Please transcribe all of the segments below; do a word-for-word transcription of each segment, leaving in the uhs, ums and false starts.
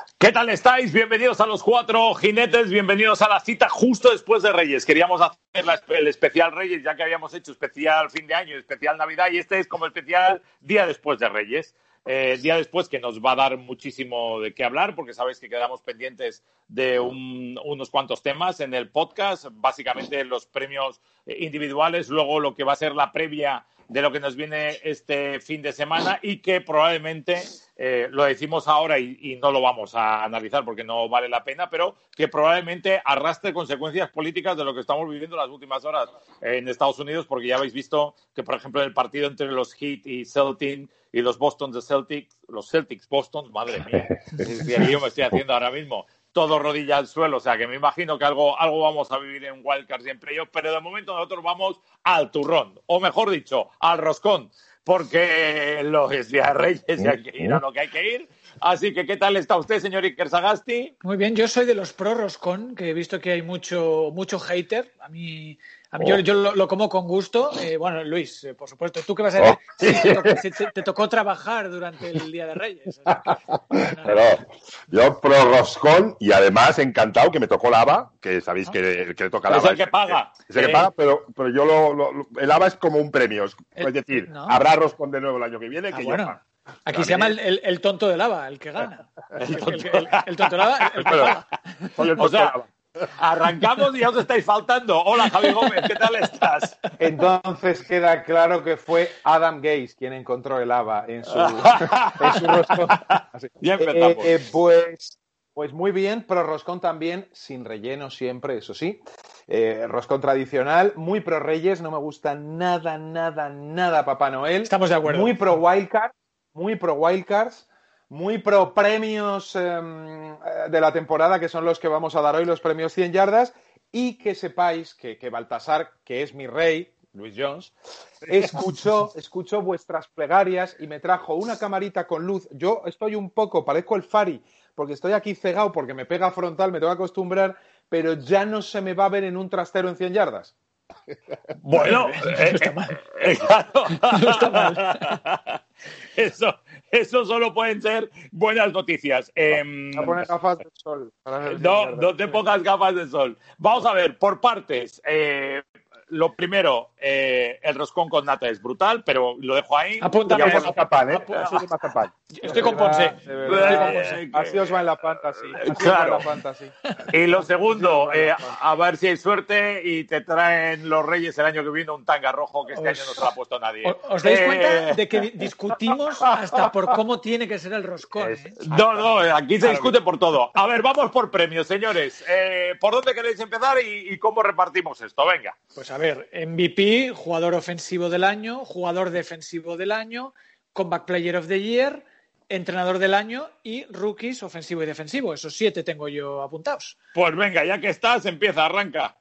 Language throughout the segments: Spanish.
¿Qué tal estáis? Bienvenidos a los cuatro jinetes, bienvenidos a la cita justo después de Reyes. Queríamos hacer la, el especial Reyes, ya que habíamos hecho especial fin de año, especial Navidad, y este es como especial día después de Reyes. Eh, día después que nos va a dar muchísimo de qué hablar, porque sabéis que quedamos pendientes de un, unos cuantos temas en el podcast, básicamente los premios individuales, luego lo que va a ser la previa de lo que nos viene este fin de semana y que probablemente, eh, lo decimos ahora y, y no lo vamos a analizar porque no vale la pena, pero que probablemente arrastre consecuencias políticas de lo que estamos viviendo las últimas horas en Estados Unidos, porque ya habéis visto que, por ejemplo, el partido entre los Heat y Celtics y los Boston de Celtics, los Celtics Boston, madre mía, es que yo me estoy haciendo ahora mismo todo rodilla al suelo, o sea que me imagino que algo, algo vamos a vivir en Wildcards y en Playoff, pero de momento nosotros vamos al turrón, o mejor dicho, al roscón, porque lo es Día de Reyes y hay que ir a lo que hay que ir. Así que, ¿qué tal está usted, señor Iker Sagasti? Muy bien, yo soy de los pro roscón, que he visto que hay mucho, mucho hater. A mí, a mí oh. yo, yo lo, lo como con gusto. Eh, bueno, Luis, eh, por supuesto, ¿tú qué vas a decir? Oh. Sí, te, tocó, te, te tocó trabajar durante el Día de Reyes. O sea que, Pero yo pro roscón y además encantado que me tocó el haba, que sabéis que el que le toca el haba es el que paga. Es el que paga, pero, pero yo lo, lo, el haba es como un premio. Es, es decir, ¿no? Habrá roscón de nuevo el año que viene que ah, yo bueno. pago. Aquí También. se llama el, el, el tonto de lava, el que gana. El, el, el, el, el tonto de lava, el que paga. Soy el tonto o sea, de lava. Arrancamos y ya os estáis faltando. Hola, Javi Gómez, ¿qué tal estás? Entonces queda claro que fue Adam Gase quien encontró el haba en su, en su roscón. Así. Ya empezamos. Eh, eh, pues, pues muy bien, pro roscón también, sin relleno siempre, eso sí. Eh, roscón tradicional, muy pro Reyes, no me gusta nada, nada, nada Papá Noel. Estamos de acuerdo. Muy pro Wildcards, muy pro Wildcards, muy pro premios eh, de la temporada, que son los que vamos a dar hoy, los premios cien yardas, y que sepáis que, que Baltasar, que es mi rey, Luis Jones, escuchó, escuchó vuestras plegarias y me trajo una camarita con luz. Yo estoy un poco, parezco el Fari, porque estoy aquí cegado, porque me pega frontal, me tengo que acostumbrar, pero ya no se me va a ver en un trastero en cien yardas. Bueno, eh, no está mal. Eh, claro. No está mal. Eso, eso solo pueden ser buenas noticias. Eh, a poner gafas de sol. No, no te pongas gafas de sol. Vamos a ver, por partes. Eh, lo primero, eh, el roscón con nata es brutal, pero lo dejo ahí. Apúntame. Yo mazapán, ¿eh? Eso de mazapán. Estoy con Ponce. Eh, así os va en la fantasy. Así claro. os va en la fantasy. Y lo segundo, eh, a ver si hay suerte y te traen los Reyes el año que viene un tanga rojo que este os, año no se lo ha puesto nadie. ¿Os dais eh... cuenta de que discutimos hasta por cómo tiene que ser el roscón? ¿eh? No, no, aquí se discute por todo. A ver, vamos por premios, señores. Eh, ¿Por dónde queréis empezar y, y cómo repartimos esto? Venga. Pues a ver, M V P, jugador ofensivo del año, jugador defensivo del año, Comeback Player of the Year, entrenador del año y rookies ofensivo y defensivo. Esos siete tengo yo apuntados. Pues venga, ya que estás, empieza, arranca.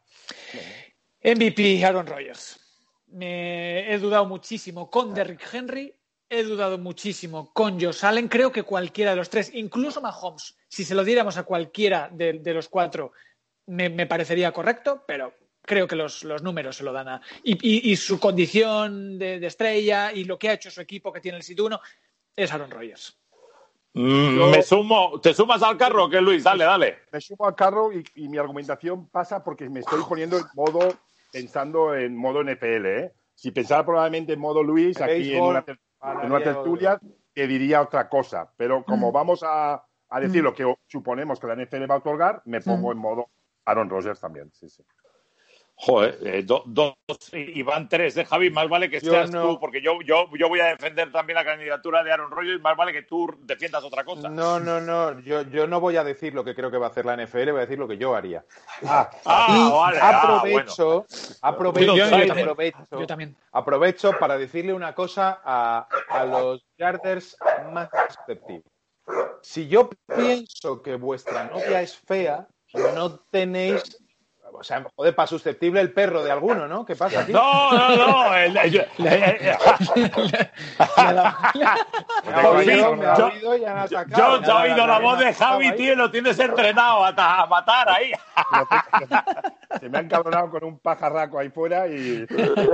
M V P, Aaron Rodgers. Me he dudado muchísimo con Derrick Henry, he dudado muchísimo con Josh Allen. Creo que cualquiera de los tres, incluso Mahomes, si se lo diéramos a cualquiera de, de los cuatro, me, me parecería correcto, pero creo que los, los números se lo dan a... Y, y, y su condición de, de estrella y lo que ha hecho su equipo, que tiene el sitio uno, es Aaron Rodgers. Mm, Yo... Me sumo... ¿Te sumas al carro o qué, Luis? Dale, dale. Me sumo al carro y, y mi argumentación pasa porque me estoy poniendo en modo... Pensando en modo N F L, ¿eh? Si pensara probablemente en modo Luis, aquí en una, en una tertulia, te diría otra cosa. Pero como mm. vamos a, a decir mm. lo que suponemos que la N F L va a otorgar, me pongo mm. en modo Aaron Rodgers también. Sí, sí. Joder, eh, do, dos y van tres, ¿eh, Javi? Más vale que seas no. tú, porque yo, yo, yo voy a defender también la candidatura de Aaron Rodgers, más vale que tú defiendas otra cosa. No, no, no, yo, yo no voy a decir lo que creo que va a hacer la N F L, voy a decir lo que yo haría. Ah, ah y vale, aprovecho, ah, bueno. aprovecho, yo, yo, yo aprovecho, también. yo también. aprovecho para decirle una cosa a, a los yarders más susceptibles. Si yo pienso que vuestra novia es fea, no tenéis... O sea, joder, para susceptible el perro de alguno, ¿no? ¿Qué pasa aquí? No, no, no. El, el, el, el, el, Yo te he oído la voz de Javi, tío, y lo tienes entrenado a, a matar ahí. Se me han cabronado con un pajarraco ahí fuera y...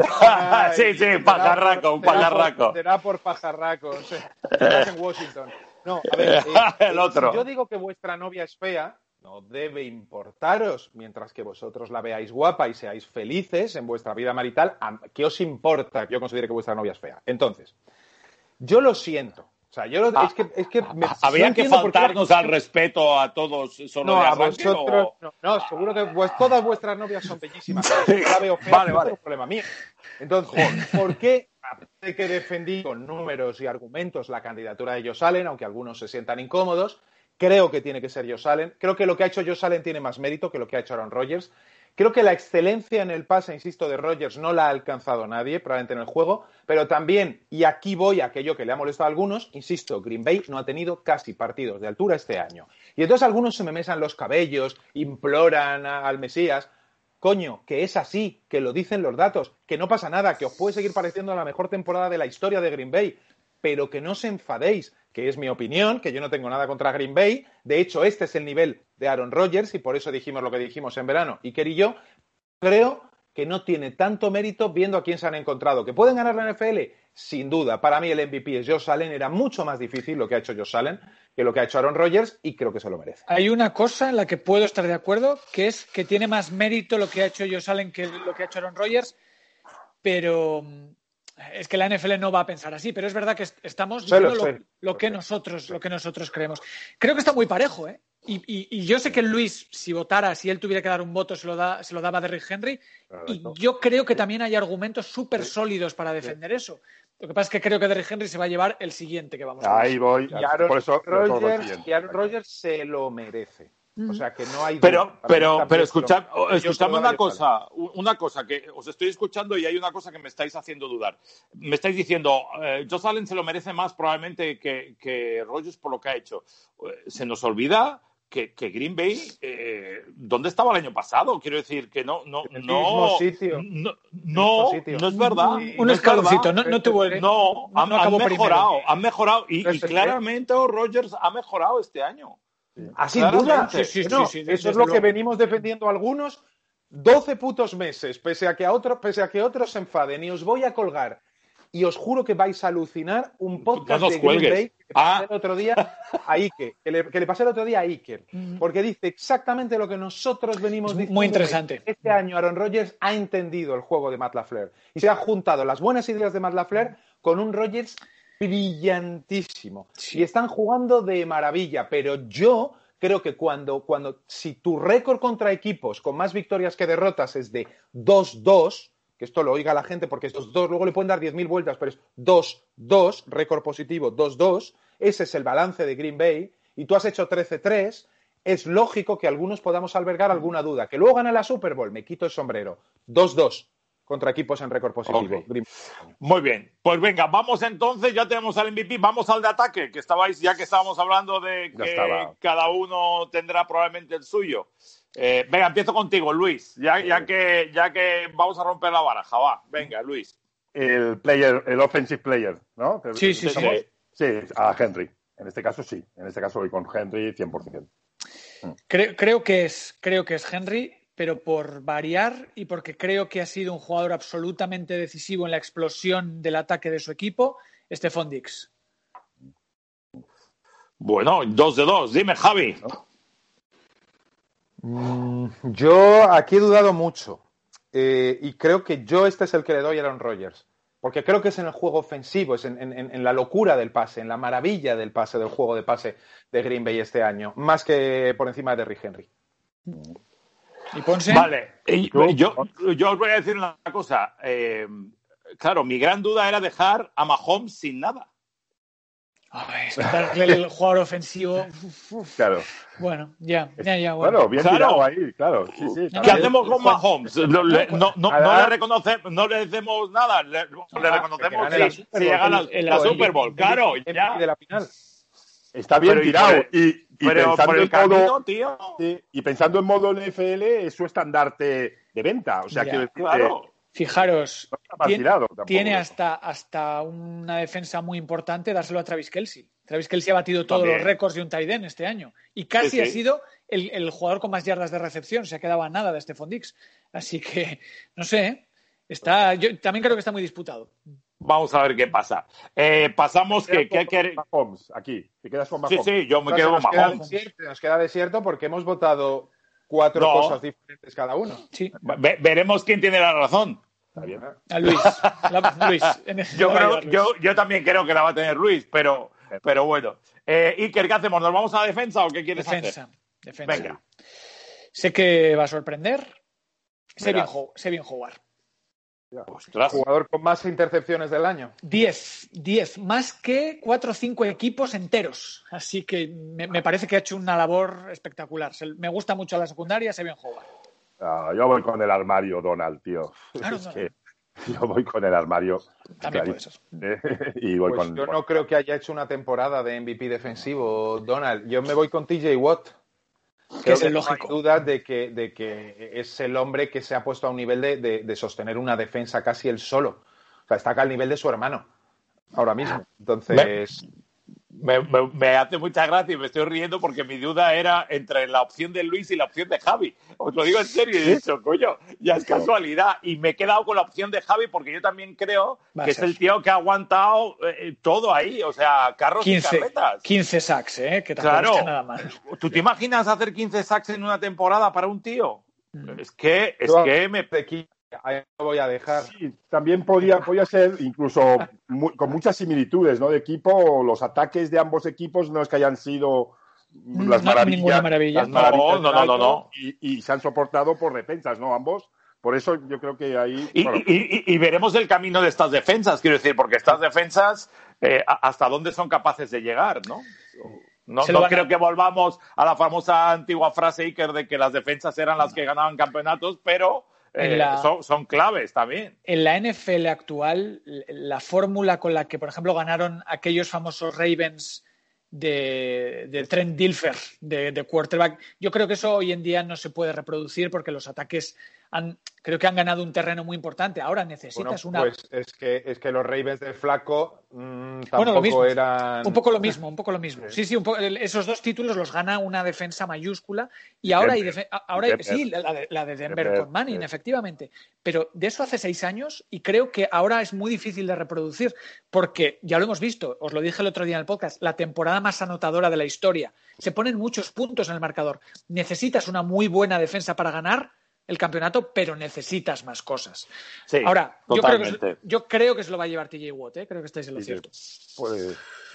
Sí, sí, pajarraco, un pajarraco. Será por pajarraco, o sea, estás en Washington. No, a ver, eh, el eh, otro. Si yo digo que vuestra novia es fea, no debe importaros, mientras que vosotros la veáis guapa y seáis felices en vuestra vida marital, ¿qué os importa que yo considere que vuestra novia es fea? Entonces, yo lo siento. O sea, yo lo, Ah, es que, es que me, habría no que faltarnos al respeto a todos solo no, de a arranque, vosotros, o... no, no, seguro que pues, todas vuestras novias son bellísimas. Sí. Yo la veo fea, Vale, pero vale. no es problema mío. Entonces, ¿por qué, aparte que defendí con números y argumentos la candidatura de Josh Allen, aunque algunos se sientan incómodos, creo que tiene que ser Josh Allen? Creo que lo que ha hecho Josh Allen tiene más mérito que lo que ha hecho Aaron Rodgers. Creo que la excelencia en el pase, insisto, de Rodgers no la ha alcanzado nadie, probablemente en el juego, pero también, y aquí voy a aquello que le ha molestado a algunos, insisto, Green Bay no ha tenido casi partidos de altura este año. Y entonces algunos se me mesan los cabellos, imploran a, al Mesías. Coño, que es así, que lo dicen los datos, que no pasa nada, que os puede seguir pareciendo la mejor temporada de la historia de Green Bay, pero que no os enfadéis, que es mi opinión, que yo no tengo nada contra Green Bay. De hecho, este es el nivel de Aaron Rodgers y por eso dijimos lo que dijimos en verano. Iker y yo creo que no tiene tanto mérito viendo a quién se han encontrado. ¿Que pueden ganar la N F L? Sin duda. Para mí el M V P es Josh Allen. Era mucho más difícil lo que ha hecho Josh Allen que lo que ha hecho Aaron Rodgers y creo que se lo merece. Hay una cosa en la que puedo estar de acuerdo, que es que tiene más mérito lo que ha hecho Josh Allen que lo que ha hecho Aaron Rodgers, pero es que la N F L no va a pensar así, pero es verdad que estamos diciendo lo, lo que nosotros, lo que nosotros creemos. Creo que está muy parejo, ¿eh? Y, y, y yo sé que Luis, si votara, si él tuviera que dar un voto, se lo, da, se lo daba a Derrick Henry, y yo creo que también hay argumentos súper sólidos para defender eso. Lo que pasa es que creo que Derrick Henry se va a llevar el siguiente que vamos a ver. Ahí voy. Y Aaron, por eso, Rodgers, y Aaron Rodgers se lo merece. O sea, que no hay... Pero, pero, pero escuchad, lo... escuchadme una cosa, una cosa, que os estoy escuchando y hay una cosa que me estáis haciendo dudar. Me estáis diciendo, eh, Josh Allen se lo merece más probablemente que, que Rodgers por lo que ha hecho. Se nos olvida que, que Green Bay, eh, ¿dónde estaba el año pasado? Quiero decir que no, no, en el no, mismo sitio. no, no, no es verdad. Un no escaloncito, no, no tuvo el, no, no, han, no han mejorado, primero. han mejorado y, y claramente Rodgers ha mejorado este año. Ah, sin duda. Sí, sí, no, sí, sí, eso es lo luego. Que venimos defendiendo algunos doce putos meses, pese a que a otros, pese a que otros se enfaden, y os voy a colgar. Y os juro que vais a alucinar un podcast no de cuelgues. Green Bay que le pasé ah. el otro día a Iker, que le, que le pasé el otro día a Iker, porque dice exactamente lo que nosotros venimos es diciendo. Muy interesante. Este año Aaron Rodgers ha entendido el juego de Matt LaFleur y se ha juntado las buenas ideas de Matt LaFleur con un Rodgers brillantísimo. Sí. Y están jugando de maravilla, pero yo creo que cuando, cuando si tu récord contra equipos con más victorias que derrotas es de dos dos, que esto lo oiga la gente porque estos dos luego le pueden dar diez mil vueltas, pero es dos dos, récord positivo dos dos, ese es el balance de Green Bay, y tú has hecho trece tres, es lógico que algunos podamos albergar alguna duda. Que luego gane la Super Bowl, me quito el sombrero. dos dos contra equipos en récord positivo. Okay. Muy bien. Pues venga, vamos entonces, ya tenemos al M V P, vamos al de ataque, que estabais, ya que estábamos hablando de que cada uno tendrá probablemente el suyo. Eh, venga, empiezo contigo, Luis, ya, ya, que, ya que vamos a romper la baraja, va. Venga, Luis. El player, el offensive player, ¿no? Sí, sí, sí. Sí, a Henry. En este caso sí. En este caso voy con Henry cien por ciento. Creo, creo, que es, creo que es Henry, pero por variar y porque creo que ha sido un jugador absolutamente decisivo en la explosión del ataque de su equipo, Stephon Diggs. Bueno, dos de dos. Dime, Javi. Mm, yo aquí he dudado mucho eh, y creo que yo este es el que le doy a Aaron Rodgers, porque creo que es en el juego ofensivo, es en, en, en la locura del pase, en la maravilla del pase, del juego de pase de Green Bay este año, más que por encima de Derrick Henry. ¿Y Ponce? Vale, yo, yo, yo os voy a decir una cosa. Eh, claro, mi gran duda era dejar a Mahomes sin nada. Ay, darle el jugador ofensivo. Claro. Bueno, ya, ya, ya. Bueno, bueno bien claro. tirado ahí, claro. Sí, sí, ¿Qué bien. hacemos con Mahomes? No, le, no, no, no le reconocemos, no le decimos nada. Le, ah, le reconocemos si, si llega la, la, la Super Bowl. Claro, ya. De la final. Está bien pero, tirado. Y, y, pero pensando por el en camino, modo, tío. Sí, y pensando en modo N F L, es su estandarte de venta. O sea, ya, quiero decir claro. que Fijaros, no tiene, tirado, tiene hasta, hasta una defensa muy importante dárselo a Travis Kelce. Travis Kelce ha batido todos También. los récords de un tight end este año. Y casi sí, sí. ha sido el, el jugador con más yardas de recepción. Se ha quedado a nada de Stephon Diggs. Así que, no sé, ¿eh? Está, yo también creo que está muy disputado. Vamos a ver qué pasa. Eh, pasamos que... que, que... Mahomes, aquí. ¿Te quedas con Mahomes? Sí, sí, yo me quedo con Mahomes. Nos queda desierto porque hemos votado cuatro no. cosas diferentes cada uno. Sí. Ve, veremos quién tiene la razón. Está bien. A Luis. La, Luis. Yo, creo, Luis. Yo, yo también creo que la va a tener Luis, pero, pero bueno. Eh, Iker, ¿qué hacemos? ¿Nos vamos a defensa o qué quieres defensa, hacer? Defensa. Venga. Sé que va a sorprender. Sé bien, sé bien jugar. Ostras. Jugador con más intercepciones del año. Diez, diez, más que cuatro o cinco equipos enteros. Así que me, me parece que ha hecho una labor espectacular. Me gusta mucho la secundaria, sé bien jugar. Ah, yo voy con el armario, Donald, tío. Claro, es no, que no. Yo voy con el armario. También puede ser. Y voy pues con, yo no creo que haya hecho una temporada de M V P defensivo, Donald. Yo me voy con T J Watt. Que es el lógico. No hay duda de que, de que es el hombre que se ha puesto a un nivel de, de, de sostener una defensa casi él solo. O sea, está acá al nivel de su hermano ahora mismo. Entonces... Me, me, me hace mucha gracia y me estoy riendo porque mi duda era entre la opción de Luis y la opción de Javi. Os lo digo en serio, y he dicho, coño, ya es casualidad. Y me he quedado con la opción de Javi porque yo también creo Va que es el tío que ha aguantado eh, todo ahí. O sea, carros quince, y carretas. quince sacks, ¿eh? Que claro. Está nada mal. ¿Tú te imaginas hacer quince sacks en una temporada para un tío? Mm. Es que, es yo, que me... Ahí lo voy a dejar. Sí, también podía, podía ser incluso muy, con muchas similitudes, ¿no? De equipo, los ataques de ambos equipos no es que hayan sido las no, maravillas. Ninguna maravilla. Las maravillas no, no, no, no. Y, y se han soportado por defensas, ¿no? Ambos. Por eso yo creo que ahí... Y, bueno. y, y, y veremos el camino de estas defensas, quiero decir, porque estas defensas, eh, hasta dónde son capaces de llegar, ¿no? No, no creo que volvamos a la famosa antigua frase, Iker, de que las defensas eran las que ganaban campeonatos, pero... Eh, la, son, son claves también. En la N F L actual, la fórmula con la que, por ejemplo, ganaron aquellos famosos Ravens de, de Trent Dilfer, de, de quarterback, yo creo que eso hoy en día no se puede reproducir porque los ataques han, creo que han ganado un terreno muy importante. Ahora necesitas bueno, una... Pues es que, es que los Ravens de Flaco mmm, tampoco bueno, lo mismo, eran... Un poco lo mismo, un poco lo mismo. Sí, sí, un poco, esos dos títulos los gana una defensa mayúscula y ahora hay... Defe- ahora hay sí, la de, la de Denver, Denver con Manning, sí. Efectivamente. Pero de eso hace seis años y creo que ahora es muy difícil de reproducir porque, ya lo hemos visto, os lo dije el otro día en el podcast, la temporada más anotadora de la historia. Se ponen muchos puntos en el marcador. Necesitas una muy buena defensa para ganar el campeonato, pero necesitas más cosas. Sí, ahora, yo creo, que, yo creo que se lo va a llevar T J Watt, ¿eh? Creo que estáis en lo sí, cierto. Pues...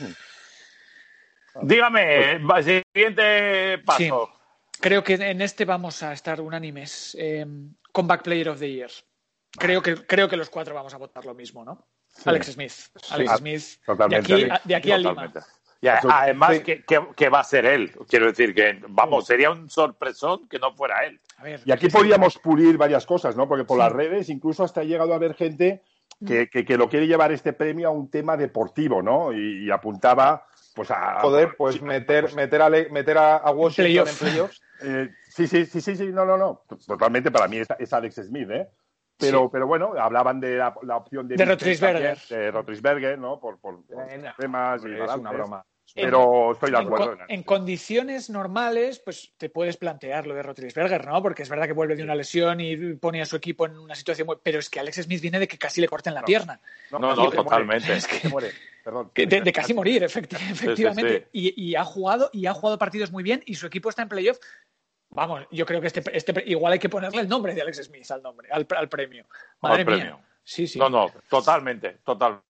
Dígame, pues... siguiente paso. Sí, creo que en este vamos a estar unánimes. Eh, Comeback Player of the Year. Creo que, creo que los cuatro vamos a votar lo mismo, ¿no? Sí. Alex Smith. Alex sí, Smith. Totalmente. De aquí, a, de aquí a Lima. Y además, sí. que, que, que va a ser él. Quiero decir que, vamos, sería un sorpresón que no fuera él. A ver, y aquí podríamos pulir varias cosas, ¿no? Porque por sí. las redes incluso hasta ha llegado a haber gente que, que, que lo quiere llevar este premio a un tema deportivo, ¿no? Y, y apuntaba, pues a... Joder, pues sí, meter, pues, meter, a, meter a, a Washington playoff. en playoffs. Eh, sí, sí, sí, sí, sí, no, no, no. Totalmente para mí es, es Alex Smith, ¿eh? Pero, sí. pero bueno, hablaban de la, la opción de... De Roethlisberger. De Roethlisberger, ¿no? Por, por, por temas y es una broma. Pero estoy de acuerdo. En, en condiciones normales, pues te puedes plantear lo de Roethlisberger, ¿no? Porque es verdad que vuelve de una lesión y pone a su equipo en una situación muy... Pero es que Alex Smith viene de que casi le corten la no. pierna. No, no, no, totalmente. Es que, se muere. Perdón. De, de casi morir, efecti efectivamente. Sí, sí, sí. Y, y ha jugado y ha jugado partidos muy bien y su equipo está en playoff. Vamos, yo creo que este, este igual hay que ponerle el nombre de Alex Smith al nombre, al, al premio. Madre al mía. Premio. Sí, sí. No, no, totalmente, totalmente.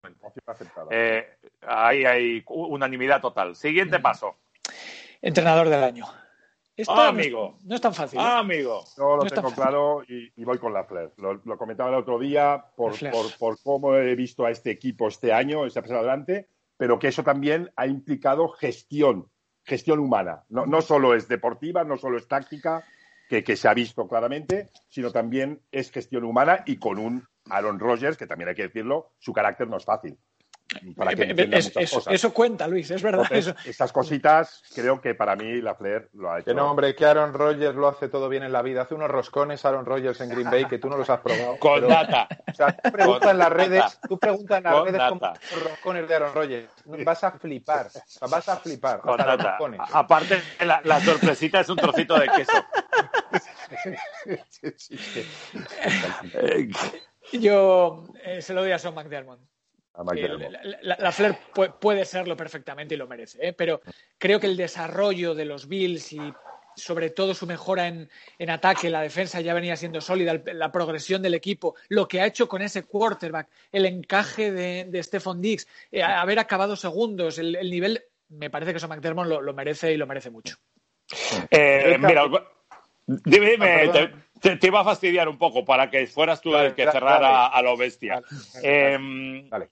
Eh, ahí hay unanimidad total. Siguiente mm. paso. Entrenador del año. Ah, amigo. No, no es tan fácil. Ah, ¿eh? amigo. Yo lo no tengo claro y, y voy con la Flair. Lo, lo comentaba el otro día por, por, por cómo he visto a este equipo este año, se ha pasado adelante, pero que eso también ha implicado gestión, gestión humana. No, no solo es deportiva, no solo es táctica, que, que se ha visto claramente, sino también es gestión humana y con un Aaron Rodgers, que también hay que decirlo, su carácter no es fácil. Para que es, muchas eso, cosas. Eso cuenta, Luis, es verdad. Entonces, eso. Estas cositas, creo que para mí la Flair lo ha hecho. Que no, hombre, que Aaron Rodgers lo hace todo bien en la vida. Hace unos roscones Aaron Rodgers en Green Bay que tú no los has probado. Con pero, data. O sea, tú preguntas en las redes, tú preguntas en las Con redes data. cómo son los roscones de Aaron Rodgers. Vas a flipar. O sea, vas a flipar. Con data. Aparte, la, la sorpresita es un trocito de queso. Yo eh, se lo doy a Sean McDermott. McDermott. La, la, la Flair puede, puede serlo perfectamente y lo merece, ¿eh? Pero creo que el desarrollo de los Bills y sobre todo su mejora en, en ataque, la defensa ya venía siendo sólida, la progresión del equipo, lo que ha hecho con ese quarterback, el encaje de, de Stephon Diggs, eh, haber acabado segundos, el, el nivel, me parece que eso McDermott lo, lo merece y lo merece mucho. Eh, mira, dime, dime ah, te, te, te iba a fastidiar un poco para que fueras tú el que Dale, cerrara dale. a, a lo bestia. Dale. Eh, Dale.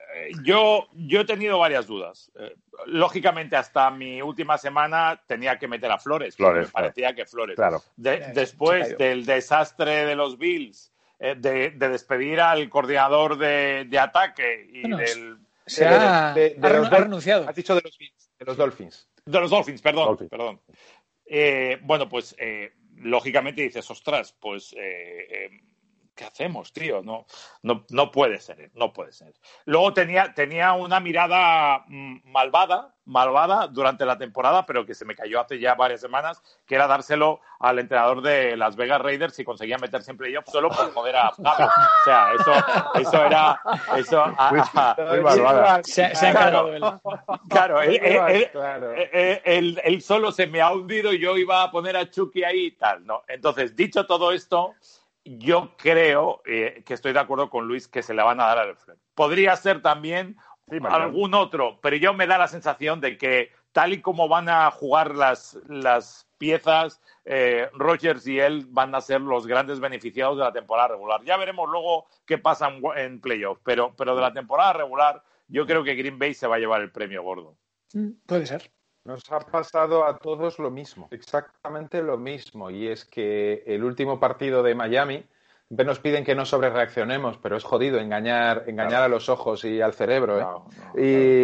Yo, yo he tenido varias dudas. Eh, lógicamente, hasta mi última semana tenía que meter a Flores. Flores, me parecía que Flores. Claro. De, Sí, después se cayó. del desastre de los Bills, eh, de, de despedir al coordinador de, de ataque y Bueno, del, Se ha, De- de- de ha los renu- ha Dol- renunciado. Has dicho de los Bills, de los Dolphins. de los Dolphins, perdón. Dolphins. perdón. Eh, bueno, pues eh, lógicamente dices, ostras, pues eh, eh, ¿qué hacemos, tío? No, no, no puede ser, no puede ser. Luego tenía, tenía una mirada mm, malvada, malvada durante la temporada, pero que se me cayó hace ya varias semanas, que era dárselo al entrenador de Las Vegas Raiders si conseguía meterse en playoff solo por joder a Pablo. O sea, eso, eso era, eso, a- a- Muy malvada. Se, se ha encargado él. claro, él, él- él- Claro. él- él- él solo se me ha hundido y yo iba a poner a Chucky ahí y tal, ¿no? Entonces, dicho todo esto, yo creo eh, que estoy de acuerdo con Luis que se le van a dar al Flair. Podría ser también Sí, Mariano. algún otro, pero yo me da la sensación de que tal y como van a jugar las, las piezas, eh, Rodgers y él van a ser los grandes beneficiados de la temporada regular. Ya veremos luego qué pasa en, en playoff, pero, pero de la temporada regular yo creo que Green Bay se va a llevar el premio gordo. Mm, Puede ser. Nos ha pasado a todos lo mismo, exactamente lo mismo. Y es que el último partido de Miami, siempre nos piden que no sobrereaccionemos, pero es jodido engañar, engañar Claro. a los ojos y al cerebro, ¿eh? No, no,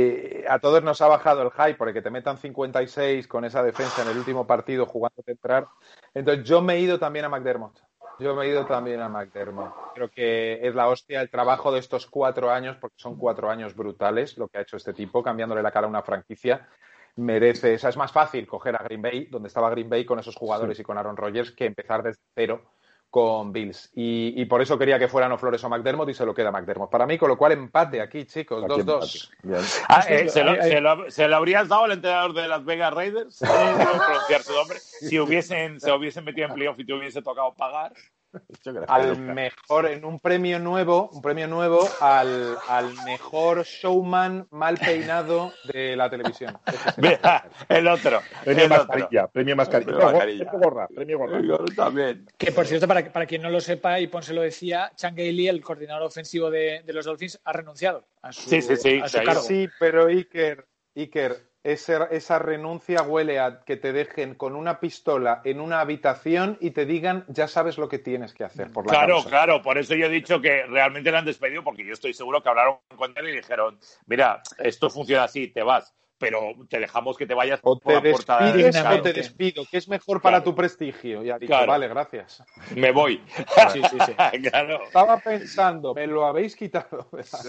Y a todos nos ha bajado el hype porque te metan cincuenta y seis con esa defensa en el último partido jugando entrar. Entonces yo me he ido también a McDermott. Yo me he ido también a McDermott. Creo que es la hostia el trabajo de estos cuatro años, porque son cuatro años brutales lo que ha hecho este tipo, cambiándole la cara a una franquicia. Merece, o sea, es más fácil coger a Green Bay, donde estaba Green Bay con esos jugadores y con Aaron Rodgers, que empezar desde cero con Bills. Y, y por eso quería que fueran o Flores o McDermott y se lo queda McDermott. Para mí, con lo cual empate aquí, chicos, Aquí dos dos. empate. Bien. Ah, eh, ¿se, lo, Hay- hay- se lo- se lo habrías dado al entrenador de Las Vegas Raiders? No puedo pronunciar su nombre. Si hubiesen, se hubiesen metido en playoff y te hubiese tocado pagar. Yo creo que Al nunca. mejor, en un premio nuevo, un premio nuevo al, al mejor showman mal peinado de la televisión. Ese es el- Mira, el otro. Premio el otro. mascarilla, premio mascarilla. Premio No, mascarilla. premio gorra, premio gorra. Yo también. Que por cierto, para, para quien no lo sepa, y Ponce lo decía, Chan Gailey, el coordinador ofensivo de, de los Dolphins, ha renunciado a su, Sí, sí, sí, a su sí. cargo. Sí, pero Iker, Iker, ese- esa renuncia huele a que te dejen con una pistola en una habitación y te digan, ya sabes lo que tienes que hacer por la Claro, causa. claro, por eso yo he dicho que realmente le han despedido, porque yo estoy seguro que hablaron con él y dijeron, mira, esto funciona así, te vas, pero te dejamos que te vayas O por te la puerta de despides Dignamente. o te despido, que es mejor para Claro. tu prestigio. Y ha dicho, Claro. vale, gracias. Me voy. Sí, sí, sí. Claro. Estaba pensando, me lo habéis quitado.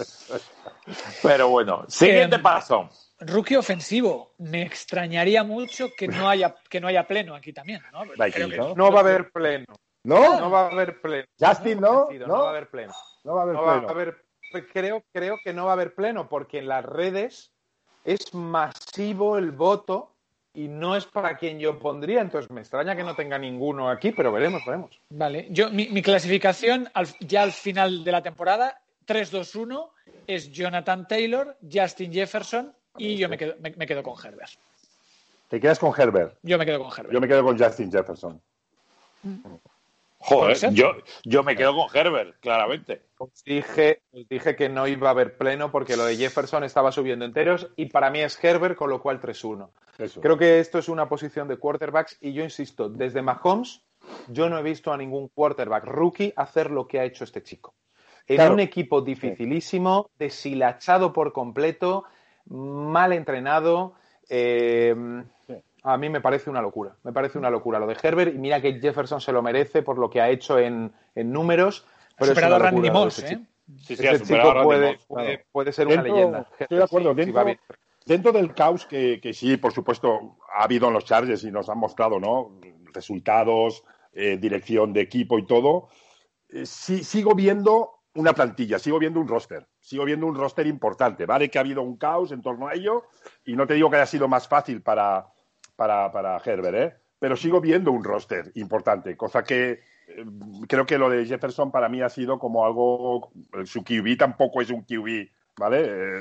Pero bueno, siguiente Em, paso. Rookie ofensivo. Me extrañaría mucho que no haya, que no haya pleno aquí también, ¿no? Vikings, Creo que- ¿no? No va a haber pleno. ¿No? No va a haber pleno. Justin, ¿no? No, ¿No? va a haber pleno. No va a haber No va pleno. a haber, creo, creo que no va a haber pleno porque en las redes es masivo el voto y no es para quien yo pondría. Entonces me extraña que no tenga ninguno aquí, pero veremos, veremos. Vale, yo mi, mi clasificación al- ya al final de la temporada, tres dos uno, es Jonathan Taylor, Justin Jefferson y yo me quedo, me, me quedo con Herbert. Te quedas con Herbert. Yo me quedo con Herbert. Yo me quedo con Justin Jefferson. ¿Puede Joder, ser? yo, yo me quedo con Herbert, claramente. Os dije, os dije que no iba a haber pleno porque lo de Jefferson estaba subiendo enteros y para mí es Herbert, con lo cual tres uno. Eso. Creo que esto es una posición de quarterbacks y yo insisto, desde Mahomes yo no he visto a ningún quarterback rookie hacer lo que ha hecho este chico. En Claro. un equipo dificilísimo, deshilachado por completo, mal entrenado, eh, Sí. a mí me parece una locura. Me parece una locura lo de Herbert y mira que Jefferson se lo merece por lo que ha hecho en, en números. Ha Pero es superado a una Randy locura lo de Moss, ese ¿eh? chico. Sí, sí, ha Ese superado a chico Randy puede, Moss. puede, Claro. puede ser una Dentro- leyenda. Estoy de acuerdo. Sí, sí, Dentro, va bien. dentro del caos que, que sí, por supuesto, ha habido en los Chargers y nos han mostrado, ¿no? Resultados, eh, dirección de equipo y todo. Eh, sí, sigo viendo una plantilla, sigo viendo un roster. sigo viendo un roster importante, ¿vale? Que ha habido un caos en torno a ello y no te digo que haya sido más fácil para, para, para Herbert, ¿eh? Pero sigo viendo un roster importante, cosa que eh, creo que lo de Jefferson para mí ha sido como algo... Su Q B tampoco es un Q B, ¿vale? Eh,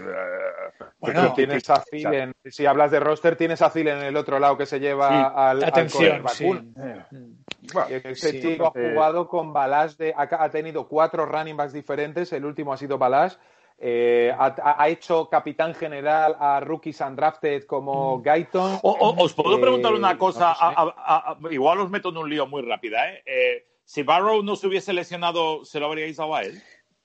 bueno, tienes a Thielen. Si hablas de roster, tienes a Thielen en el otro lado que se lleva sí. al, Atención, al sí. eh. Bueno, ese sí, chico ha jugado con Balash, de, ha, ha tenido cuatro running backs diferentes, el último ha sido Balash. Eh, ha, ha hecho capitán general a rookies undrafted como Guyton. O, o, os puedo preguntar eh, una cosa, no sé. a, a, a, igual os meto en un lío muy rápida, ¿eh? Eh, si Barrow no se hubiese lesionado, ¿se lo habríais dado a él?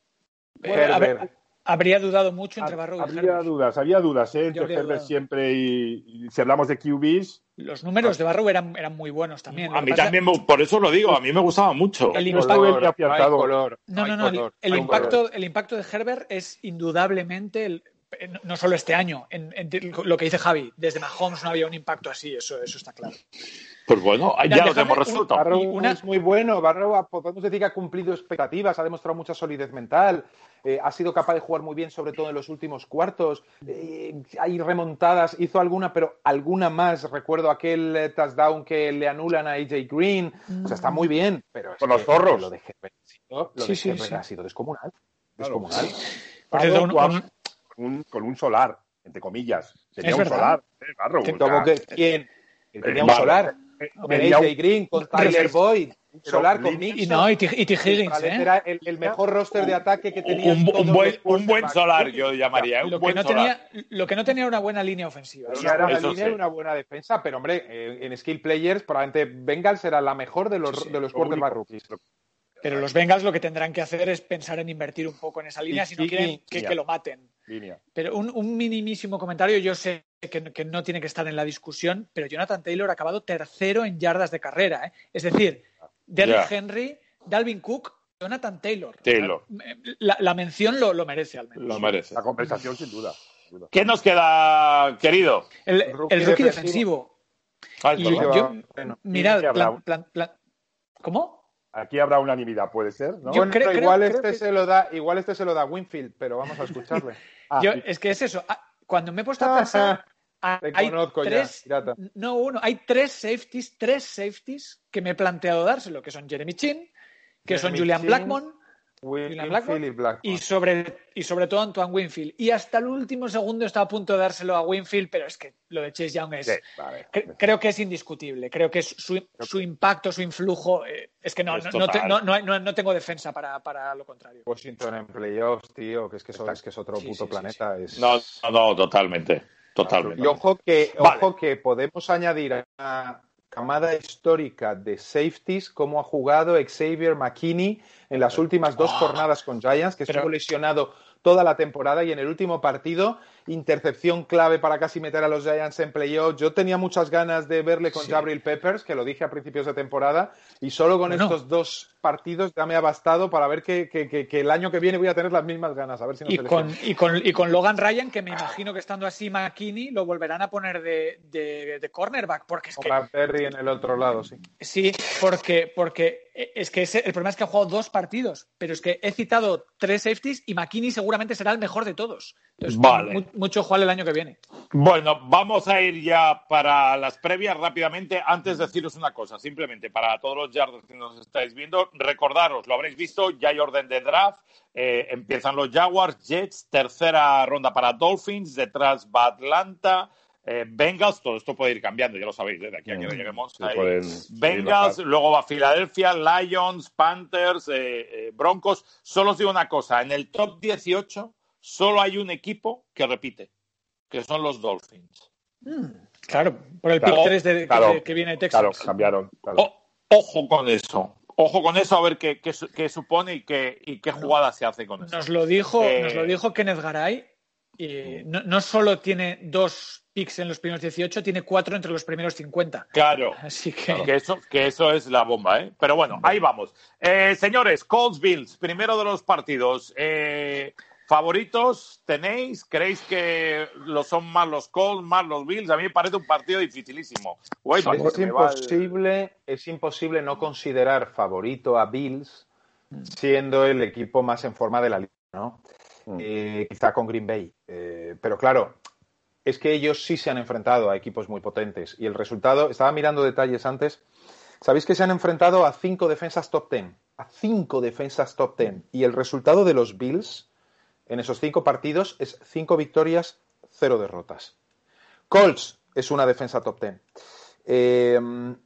Bueno, a ver, habría dudado mucho entre Barrow y Habría Herbert. dudas, había dudas, ¿eh? Entre Herbert dudado. siempre y, y si hablamos de Q Bs... Los números de Barrow eran, eran muy buenos también. A mí pasa... también, por eso lo digo, a mí me gustaba mucho. El impacto, color, no hay color, no, no, no, color, el, no impacto, color. el impacto de Herbert es indudablemente, el, no solo este año, en, en lo que dice Javi, desde Mahomes no había un impacto así, eso, eso está claro. Pues bueno, ya, ya lo tenemos resuelto. Un, Barrow una... es muy bueno, Barrow podemos decir que ha cumplido expectativas, ha demostrado mucha solidez mental, eh, ha sido capaz de jugar muy bien, sobre todo en los últimos cuartos, eh, hay remontadas, hizo alguna, pero alguna más, recuerdo aquel eh, touchdown que le anulan a A J Green, mm. o sea, está muy bien, pero es con que, los zorros. Lo de Herbert, lo sí, de sí, Herbert sí. ha sido descomunal, claro. descomunal. Por cierto, un, un... Con, un, con un solar, entre comillas, tenía es un verdad. solar, ¿eh, Barrow? ¿Cómo que quién? Tenía un solar. Con A J Green, con Tyler Boyd, un solar con Mixon. Y no, y T. Higgins, ¿eh? Era el, el mejor roster de ataque que tenía. Un, todos un, buen, los un buen solar, yo llamaría. Un lo, buen que no solar. tenía, lo que no tenía era una buena línea ofensiva. Una buena eso línea sí. y una buena defensa, pero hombre, eh, en skill players, probablemente Bengals era la mejor de los, sí, sí. de los quarterback rookies. Pero los Bengals lo que tendrán que hacer es pensar en invertir un poco en esa línea si no quieren que, que lo maten. Línea. Pero un, un minimísimo comentario, yo sé que, que no tiene que estar en la discusión, pero Jonathan Taylor ha acabado tercero en yardas de carrera. ¿eh? Es decir, Derrick yeah. Henry, Dalvin Cook, Jonathan Taylor. Taylor. La, la mención lo, lo merece al menos. Lo merece. La compensación sin duda. Sin duda. ¿Qué nos queda, querido? El, el rookie, el rookie defensivo. defensivo. Ah, y yo, yo, bueno, mirad, plan, plan, plan, ¿cómo? Aquí habrá unanimidad, puede ser, ¿no? Yo bueno, creo, igual creo, este creo que... se lo da, igual este se lo da Winfield, pero vamos a escucharle. Ah, yo, es que es eso. Cuando me he puesto a pensar, hay tres, ya, no uno, hay tres safeties, tres safeties que me he planteado dárselo, que son Jeremy Chin, que Jeremy son Julian Chin, Blackmon, Julian Blackmon y, Blackmon. Y, sobre, y sobre todo Antoine Winfield. Y hasta el último segundo estaba a punto de dárselo a Winfield, pero es que lo de Chase Young es, sí, vale. cre- creo que es indiscutible. Creo que es su, su impacto, su influjo, eh, es que no, es no, no, te, no, no, no, no tengo defensa para, para lo contrario. Washington en playoffs, tío, que es que, eso, es, que es otro sí, puto sí, planeta. Sí, sí. Es... No, no, no, totalmente. Totalmente. Y ojo que, vale. ojo que podemos añadir a una camada histórica de safeties como ha jugado Xavier McKinney en las últimas dos oh, jornadas con Giants, que pero... estuvo lesionado toda la temporada y en el último partido, intercepción clave para casi meter a los Giants en playoff. Yo tenía muchas ganas de verle con sí. Jabril Peppers, que lo dije a principios de temporada, y solo con bueno. estos dos partidos ya me ha bastado para ver que, que, que, que el año que viene voy a tener las mismas ganas. A ver si no y, se con, y, con, y con Logan Ryan, que me imagino que estando así McKinney lo volverán a poner de, de, de cornerback, porque es o que... para Perry en el otro lado, sí. Sí, porque, porque es que ese, el problema es que ha jugado dos partidos, pero es que he citado tres safeties y McKinney seguramente será el mejor de todos. Entonces, vale. mu mucho jugar el año que viene. Bueno, vamos a ir ya para las previas rápidamente. Antes de deciros una cosa, simplemente para todos los yardos que nos estáis viendo, recordaros, lo habréis visto, ya hay orden de draft, eh, empiezan los Jaguars, Jets, tercera ronda para Dolphins, detrás va Atlanta, eh, Bengals, todo esto puede ir cambiando, ya lo sabéis, ¿eh? De aquí a que mm, lleguemos sí, ahí. Pueden, Bengals, sí, luego va Filadelfia, Lions, Panthers, eh, eh, Broncos. Solo os digo una cosa, en el top dieciocho solo hay un equipo que repite, que son los Dolphins. Mm, claro, por el claro, pick tres de, claro, que, que viene de Texas. Claro, cambiaron. Claro. O, ojo con eso. Ojo con eso, a ver qué, qué, qué supone y qué, y qué jugada no, se hace con eso. Nos lo dijo, eh... nos lo dijo Kenneth Garay. Y no, no solo tiene dos picks en los primeros dieciocho, tiene cuatro entre los primeros cincuenta. Claro. Así que... Claro. que, eso, que eso es la bomba, ¿eh? Pero bueno, ahí vamos. Eh, señores, Colts Bills, primero de los partidos. Eh, ¿Favoritos tenéis? ¿Creéis que lo son más los Colts, más los Bills? A mí me parece un partido dificilísimo. Uy, es, es, imposible, el... es imposible no considerar favorito a Bills siendo el equipo más en forma de la liga, ¿no? eh, quizá con Green Bay. Eh, pero claro, es que ellos sí se han enfrentado a equipos muy potentes. Y el resultado, estaba mirando detalles antes, sabéis que se han enfrentado a cinco defensas top ten. A cinco defensas top ten. Y el resultado de los Bills en esos cinco partidos es cinco victorias, cero derrotas. Colts es una defensa top ten. Eh,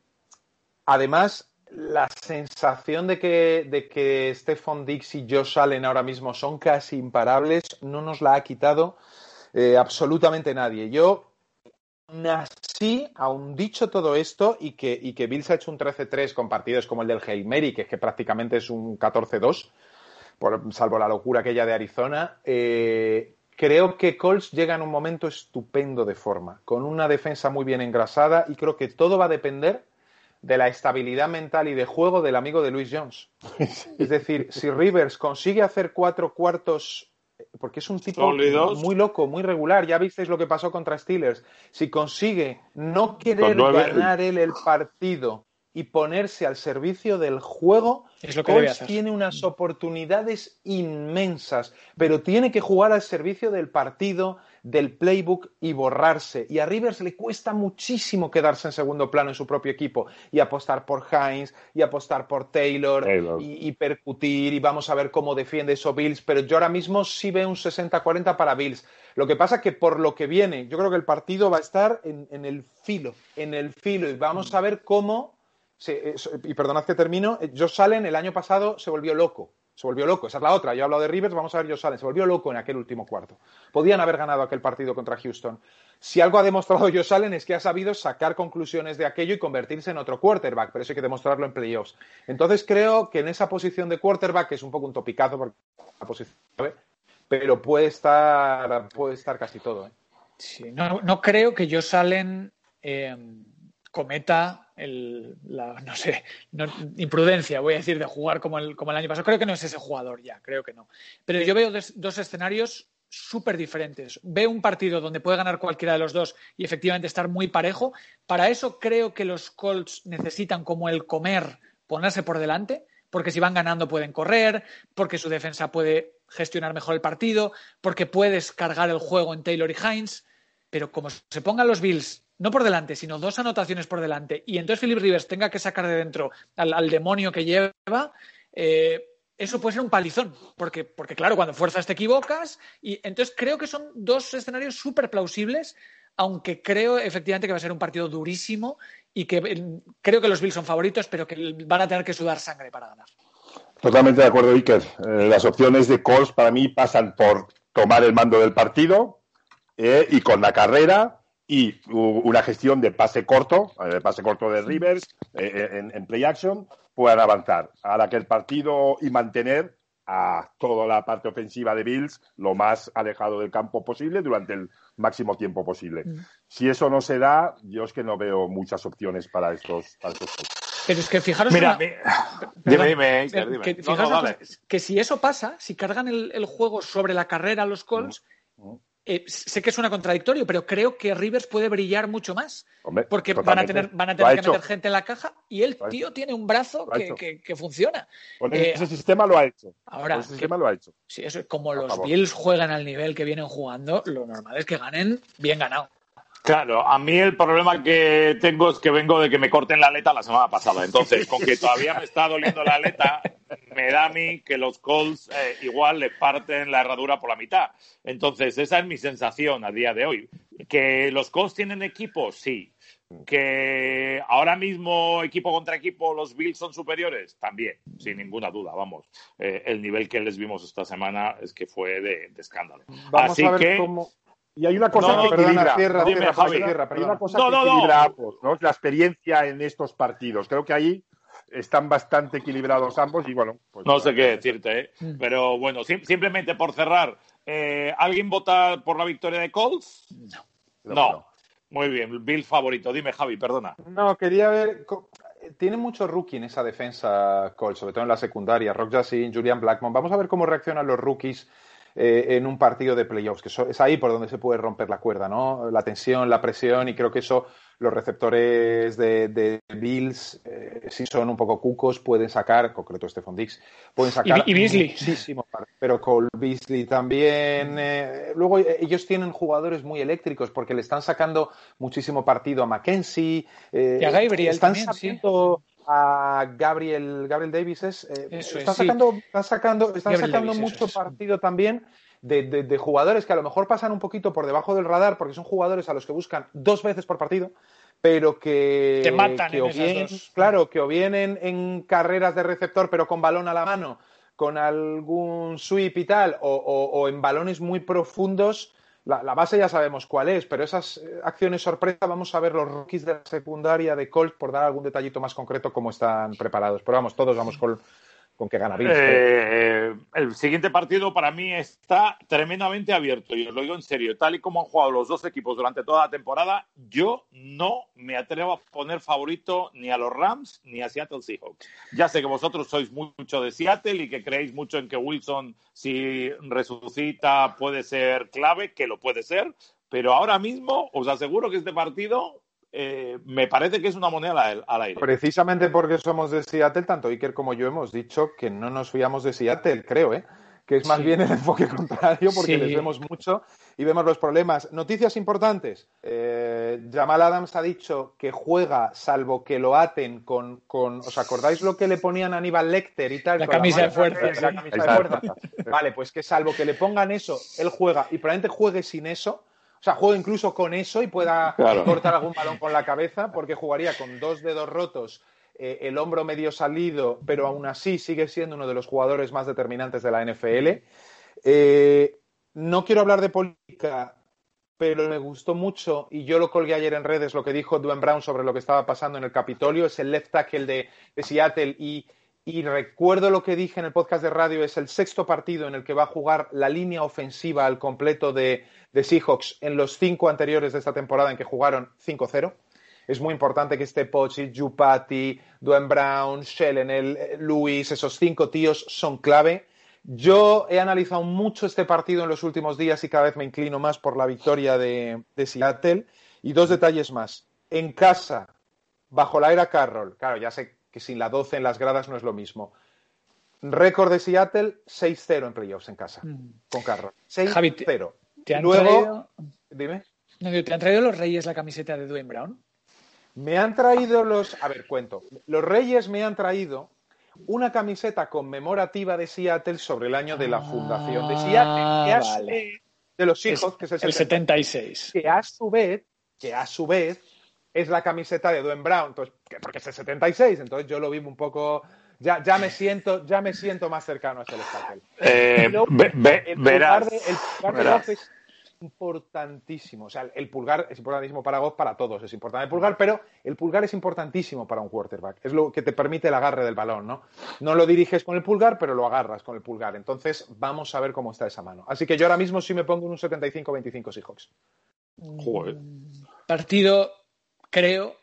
además, la sensación de que, de que Stephon Diggs y Josh Allen ahora mismo son casi imparables no nos la ha quitado eh, absolutamente nadie. Yo, así, aún dicho todo esto y que, y que Bills ha hecho un trece tres con partidos como el del Hail Mary, que es que prácticamente es un catorce dos, por, salvo la locura aquella de Arizona, eh, creo que Colts llega en un momento estupendo de forma, con una defensa muy bien engrasada, y creo que todo va a depender de la estabilidad mental y de juego del amigo de Luis Jones. Es decir, si Rivers consigue hacer cuatro cuartos, porque es un tipo sólidos, muy loco, muy regular, ya visteis lo que pasó contra Steelers, si consigue no querer ganar él el partido y ponerse al servicio del juego, es lo que Colts tiene unas oportunidades inmensas, pero tiene que jugar al servicio del partido, del playbook y borrarse. Y a Rivers le cuesta muchísimo quedarse en segundo plano en su propio equipo y apostar por Hines y apostar por Taylor, Taylor. Y, y percutir, y vamos a ver cómo defiende eso Bills, pero yo ahora mismo sí veo un sesenta cuarenta para Bills. Lo que pasa es que por lo que viene, yo creo que el partido va a estar en, en el filo, en el filo, y vamos a ver cómo... Se, y perdonad que termino, Josh Allen el año pasado se volvió loco, se volvió loco, esa es la otra, yo he hablado de Rivers, vamos a ver Josh Allen, se volvió loco en aquel último cuarto. Podían haber ganado aquel partido contra Houston. Si algo ha demostrado Josh Allen es que ha sabido sacar conclusiones de aquello y convertirse en otro quarterback, pero eso hay que demostrarlo en playoffs. Entonces creo que en esa posición de quarterback, que es un poco un topicazo porque la posición, pero puede estar, puede estar casi todo. ¿eh? Sí, no, no creo que Josh Allen eh, cometa el, la, no sé, no, imprudencia, voy a decir, de jugar como el, como el año pasado. Creo que no es ese jugador ya, creo que no. Pero yo veo des, dos escenarios súper diferentes. Veo un partido donde puede ganar cualquiera de los dos y efectivamente estar muy parejo. Para eso creo que los Colts necesitan, como el comer, ponerse por delante, porque si van ganando pueden correr, porque su defensa puede gestionar mejor el partido, porque puedes cargar el juego en Taylor y Hines. Pero como se pongan los Bills no por delante, sino dos anotaciones por delante, y entonces Philip Rivers tenga que sacar de dentro al, al demonio que lleva, eh, eso puede ser un palizón, porque, porque claro, cuando fuerzas te equivocas, y entonces creo que son dos escenarios súper plausibles, aunque creo efectivamente que va a ser un partido durísimo y que eh, creo que los Bills son favoritos, pero que van a tener que sudar sangre para ganar. Totalmente de acuerdo, Iker. Eh, las opciones de Colts para mí pasan por tomar el mando del partido eh, y con la carrera y una gestión de pase corto, de pase corto de Rivers, eh, en, en play action, puedan avanzar a la que el partido y mantener a toda la parte ofensiva de Bills lo más alejado del campo posible durante el máximo tiempo posible. Mm. Si eso no se da, yo es que no veo muchas opciones para estos para estos Pero es que fijaros... Mira, una... mi... Perdón, dime, dime, Iker, dime. Que, no, no, dale. que si eso pasa, si cargan el, el juego sobre la carrera a los Colts... Mm. Eh, sé que suena contradictorio, pero creo que Rivers puede brillar mucho más. Hombre, porque van a tener, van a tener que hecho. meter gente en la caja y el tío tiene un brazo que, que, que funciona. Con eh, ese sistema lo ha hecho. Ahora, ese sistema lo ha hecho. Sí, eso, como los Bills juegan al nivel que vienen jugando, lo normal es que ganen bien ganado. Claro, a mí el problema que tengo es que vengo de que me corten la aleta la semana pasada. Entonces, con que todavía me está doliendo la aleta, me da a mí que los Colts eh, igual le parten la herradura por la mitad. Entonces, esa es mi sensación a día de hoy. ¿Que los Colts tienen equipo? Sí. ¿Que ahora mismo, equipo contra equipo, los Bills son superiores? También, sin ninguna duda, vamos. Eh, el nivel que les vimos esta semana es que fue de, de escándalo. Vamos Así a ver que... cómo... Y hay una cosa no, que perdona, equilibra, cierra, ¿no? cierra, Javi, cierra, hay una cosa no, que no, equilibra no. a ambos, ¿no? La experiencia en estos partidos. Creo que ahí están bastante equilibrados ambos y bueno... Pues, no sé qué decirte, ¿eh? Pero bueno, sim- simplemente por cerrar, eh, ¿alguien vota por la victoria de Colts? No. No. no. Muy bien, Bill favorito. Dime, Javi, perdona. No, quería ver... Tiene mucho rookie en esa defensa Colts, sobre todo en la secundaria. Rock Ya-Sin, Julian Blackmon. Vamos a ver cómo reaccionan los rookies Eh, en un partido de playoffs, que so, es ahí por donde se puede romper la cuerda, ¿no? La tensión, la presión, y creo que eso los receptores de, de Bills eh, si son un poco cucos, pueden sacar, en concreto Stephon Diggs, pueden sacar y, y Beasley. muchísimo, pero Cole Beasley también. Eh, luego ellos tienen jugadores muy eléctricos porque le están sacando muchísimo partido a McKenzie. Eh, y a Gabriel están también, sacando sí. a Gabriel, Gabriel Davis. Es, eh, eso están es, sacando, sí. están sacando, están sacando Davis, mucho es. partido también. De, de, de jugadores que a lo mejor pasan un poquito por debajo del radar porque son jugadores a los que buscan dos veces por partido, pero que, te matan que en o esas bien, dos. claro, que o vienen en carreras de receptor pero con balón a la mano, con algún sweep y tal, o, o, o en balones muy profundos. La, la base ya sabemos cuál es, pero esas acciones sorpresa vamos a ver los rookies de la secundaria de Colts, por dar algún detallito más concreto, cómo están preparados. Pero vamos, todos vamos con... con que gana Bills. Eh, el siguiente partido para mí está tremendamente abierto y os lo digo en serio, tal y como han jugado los dos equipos durante toda la temporada, yo no me atrevo a poner favorito ni a los Rams ni a Seattle Seahawks. Ya sé que vosotros sois mucho de Seattle y que creéis mucho en que Wilson, si resucita, puede ser clave, que lo puede ser, pero ahora mismo os aseguro que este partido Eh, me parece que es una moneda al, al aire. Precisamente porque somos de Seattle, tanto Iker como yo hemos dicho que no nos fiamos de Seattle, creo, ¿eh? Que es más sí. bien el enfoque contrario porque sí. les vemos mucho y vemos los problemas. Noticias importantes. Eh, Jamal Adams ha dicho que juega salvo que lo aten con, con... ¿Os acordáis lo que le ponían a Aníbal Lecter y tal? La camisa la de fuerza. Sí. La camisa de fuerza. Vale, pues que salvo que le pongan eso, él juega y probablemente juegue sin eso. O sea, juega incluso con eso y pueda claro. cortar algún balón con la cabeza, porque jugaría con dos dedos rotos, eh, el hombro medio salido, pero aún así sigue siendo uno de los jugadores más determinantes de la N F L. Eh, no quiero hablar de política, pero me gustó mucho, y yo lo colgué ayer en redes, lo que dijo Dwayne Brown sobre lo que estaba pasando en el Capitolio. Es el left tackle de, de Seattle y... Y recuerdo lo que dije en el podcast de radio, es el sexto partido en el que va a jugar la línea ofensiva al completo de, de Seahawks en los cinco anteriores de esta temporada en que jugaron cinco cero. Es muy importante que esté Pochi, Jupati, Dwayne Brown, Shellen, Lewis, esos cinco tíos son clave. Yo he analizado mucho este partido en los últimos días y cada vez me inclino más por la victoria de, de Seattle. Y dos detalles más. En casa, bajo la era Carroll, claro, ya sé que sin la doce en las gradas no es lo mismo. Récord de Seattle, seis cero en playoffs en casa, mm. con Carroll. seis cero. ¿Te han Luego, traído... dime. No, ¿te han traído los Reyes la camiseta de Dwayne Brown? Me han traído los... A ver, cuento. Los Reyes me han traído una camiseta conmemorativa de Seattle sobre el año de la fundación de Seattle. Ah, que a vale. su vez, de los Seahawks, que es el, el setenta y seis. Que a su vez, que a su vez... es la camiseta de Dwayne Brown, entonces, porque es el setenta y seis, entonces yo lo vivo un poco, ya, ya me siento, ya me siento más cercano a ese tackle. Eh, luego, ve, ve, el verás, pulgar de, el pulgar verás. de Goff es importantísimo, o sea, el pulgar es importantísimo para Goff, para todos es importante el pulgar, pero el pulgar es importantísimo para un quarterback, es lo que te permite el agarre del balón, ¿no? No lo diriges con el pulgar, pero lo agarras con el pulgar, entonces vamos a ver cómo está esa mano. Así que yo ahora mismo sí me pongo en un setenta y cinco veinticinco Seahawks. Joder. Partido... creo,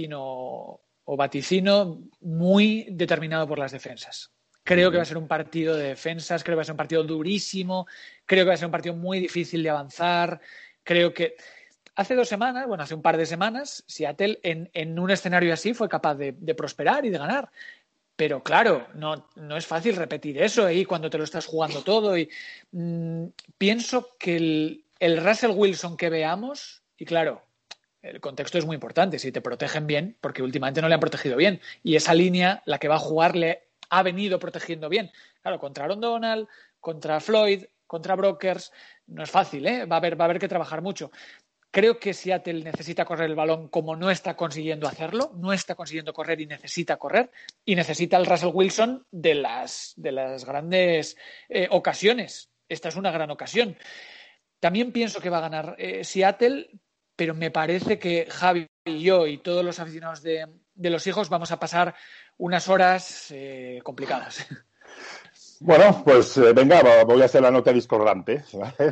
opino o vaticino, muy determinado por las defensas. Creo que va a ser un partido de defensas, creo que va a ser un partido durísimo, creo que va a ser un partido muy difícil de avanzar. Creo que hace dos semanas, bueno, hace un par de semanas, Seattle en, en un escenario así fue capaz de, de prosperar y de ganar. Pero claro, no, no es fácil repetir eso ahí cuando te lo estás jugando todo. Y mmm, pienso que el, el Russell Wilson que veamos, y claro, el contexto es muy importante, si te protegen bien, porque últimamente no le han protegido bien. Y esa línea, la que va a jugar, le ha venido protegiendo bien. Claro, contra Aaron Donald, contra Floyd, contra Brokers, no es fácil, ¿eh? Va a haber, va a haber que trabajar mucho. Creo que Seattle necesita correr el balón como no está consiguiendo hacerlo, no está consiguiendo correr y necesita correr, y necesita el Russell Wilson de las, de las grandes eh, ocasiones. Esta es una gran ocasión. También pienso que va a ganar eh, Seattle, pero me parece que Javi y yo y todos los aficionados de, de los hijos vamos a pasar unas horas eh, complicadas. Bueno, pues eh, venga, voy a hacer la nota discordante.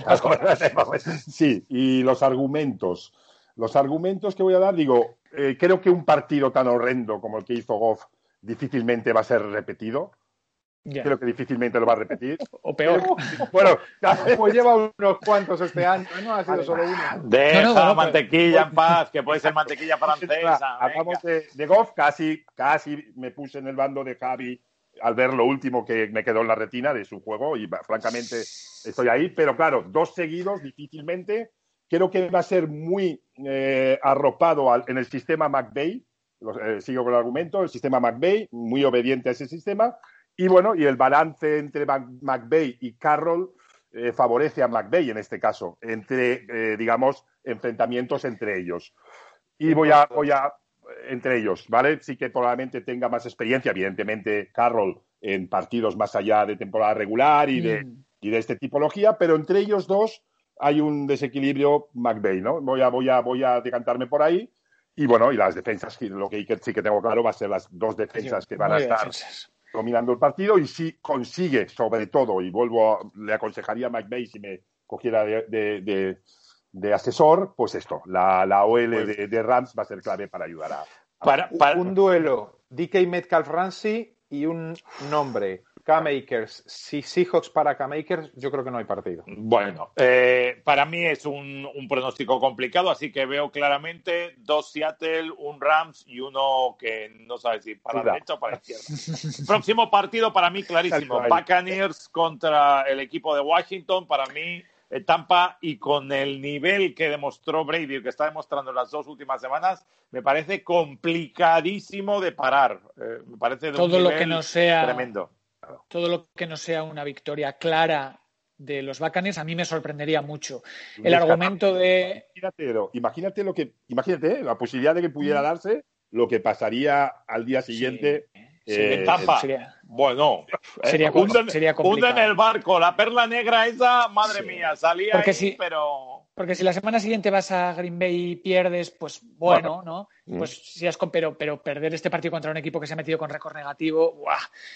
Sí, y los argumentos. Los argumentos que voy a dar, digo, eh, creo que un partido tan horrendo como el que hizo Goff difícilmente va a ser repetido. Yeah. Creo que difícilmente lo va a repetir. O peor. Pero, bueno, pues lleva unos cuantos este año, no ha sido vale, solo uno. Deja no, no, bueno, mantequilla pero... en paz, que puede ser mantequilla francesa. Hablamos de, de Goff, casi, casi me puse en el bando de Javi al ver lo último que me quedó en la retina de su juego y francamente estoy ahí, pero claro, dos seguidos difícilmente. Creo que va a ser muy eh, arropado al, en el sistema McVay, eh, sigo con el argumento, el sistema McVay, muy obediente a ese sistema, y bueno, y el balance entre McVay y Carroll eh, favorece a McVay en este caso, entre, eh, digamos, enfrentamientos entre ellos. Y voy a, voy a, entre ellos, ¿vale? Sí que probablemente tenga más experiencia, evidentemente, Carroll en partidos más allá de temporada regular y de, mm. y de esta tipología, pero entre ellos dos hay un desequilibrio McVay, ¿no? Voy a, voy a, voy a decantarme por ahí. Y bueno, y las defensas, lo que sí que tengo claro va a ser las dos defensas que van a estar defensas. dominando el partido. Y si consigue, sobre todo, y vuelvo, a, le aconsejaría a McVay si me cogiera de, de, de, de asesor, pues esto, la, la O L pues, de, de Rams va a ser clave para ayudar a... a para, para... Un duelo, D K Metcalf-Ramsey y un nombre... K-Makers, si Seahawks para K-Makers, yo creo que no hay partido. Bueno, eh, para mí es un, un pronóstico complicado, así que veo claramente dos Seattle, un Rams y uno que no sabe si para la derecha o para la izquierda. Próximo partido para mí clarísimo, Buccaneers contra el equipo de Washington, para mí eh, Tampa, y con el nivel que demostró Brady, que está demostrando en las dos últimas semanas, me parece complicadísimo de parar. Eh, me parece de Todo un lo nivel que no sea... tremendo. Todo lo que no sea una victoria clara de los Buccaneers a mí me sorprendería mucho. El argumento de... Imagínate, imagínate, lo que, imagínate la posibilidad de que pudiera darse lo que pasaría al día siguiente. Sí. Eh, en Tampa. Sería, bueno, sería, eh, hunden, sería complicado. Hunden el barco, la perla negra esa, madre sí. mía, salía porque ahí, si, pero... Porque si la semana siguiente vas a Green Bay y pierdes, pues bueno, ¿no? Pues sí, es con, pero, pero perder este partido contra un equipo que se ha metido con récord negativo, ¡buah!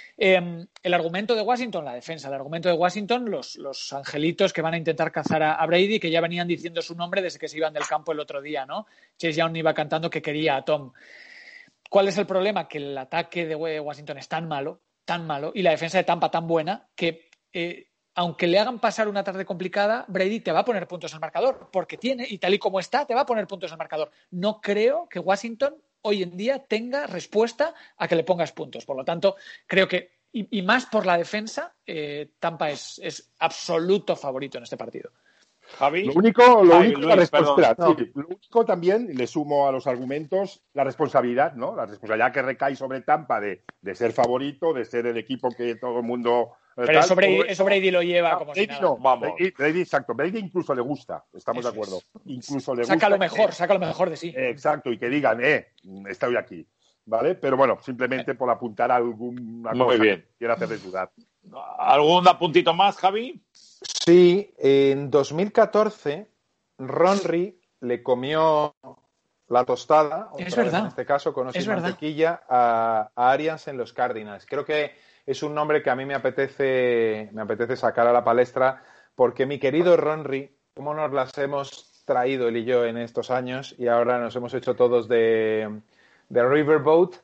Eh, el argumento de Washington, la defensa, el argumento de Washington, los, los angelitos que van a intentar cazar a, a Brady, que ya venían diciendo su nombre desde que se iban del campo el otro día, ¿no? Chase Young iba cantando que quería a Tom. ¿Cuál es el problema? Que el ataque de Washington es tan malo, tan malo, y la defensa de Tampa tan buena, que eh, aunque le hagan pasar una tarde complicada, Brady te va a poner puntos al marcador, porque tiene, y tal y como está, te va a poner puntos al marcador. No creo que Washington hoy en día tenga respuesta a que le pongas puntos. Por lo tanto, creo que, y, y más por la defensa, eh, Tampa es, es absoluto favorito en este partido. Javi. Lo único, lo Ay, único, Luis, la responsabilidad, no. sí, lo único también, le sumo a los argumentos, la responsabilidad, ¿no? La responsabilidad que recae sobre Tampa de, de ser favorito, de ser el equipo que todo el mundo... Pero tal, eso, Brady, eso Brady lo lleva no, como Brady si nada. No, Vamos. Brady, Brady, exacto. Brady incluso le gusta, estamos eso de acuerdo. Es. Incluso le saca gusta. Lo mejor, que, saca lo mejor de sí. Eh, exacto, y que digan, eh, estoy aquí. ¿Vale? Pero bueno, simplemente por apuntar a alguna Muy cosa bien. que quiera hacerles dudar. ¿Algún apuntito más, Javi? Sí, en dos mil catorce Ronry le comió la tostada, es verdad. En este caso con es mantequilla, a, a Arians en los Cardinals. Creo que es un nombre que a mí me apetece, me apetece sacar a la palestra, porque mi querido Ronry, cómo nos las hemos traído él y yo en estos años, y ahora nos hemos hecho todos de, de Riverboat.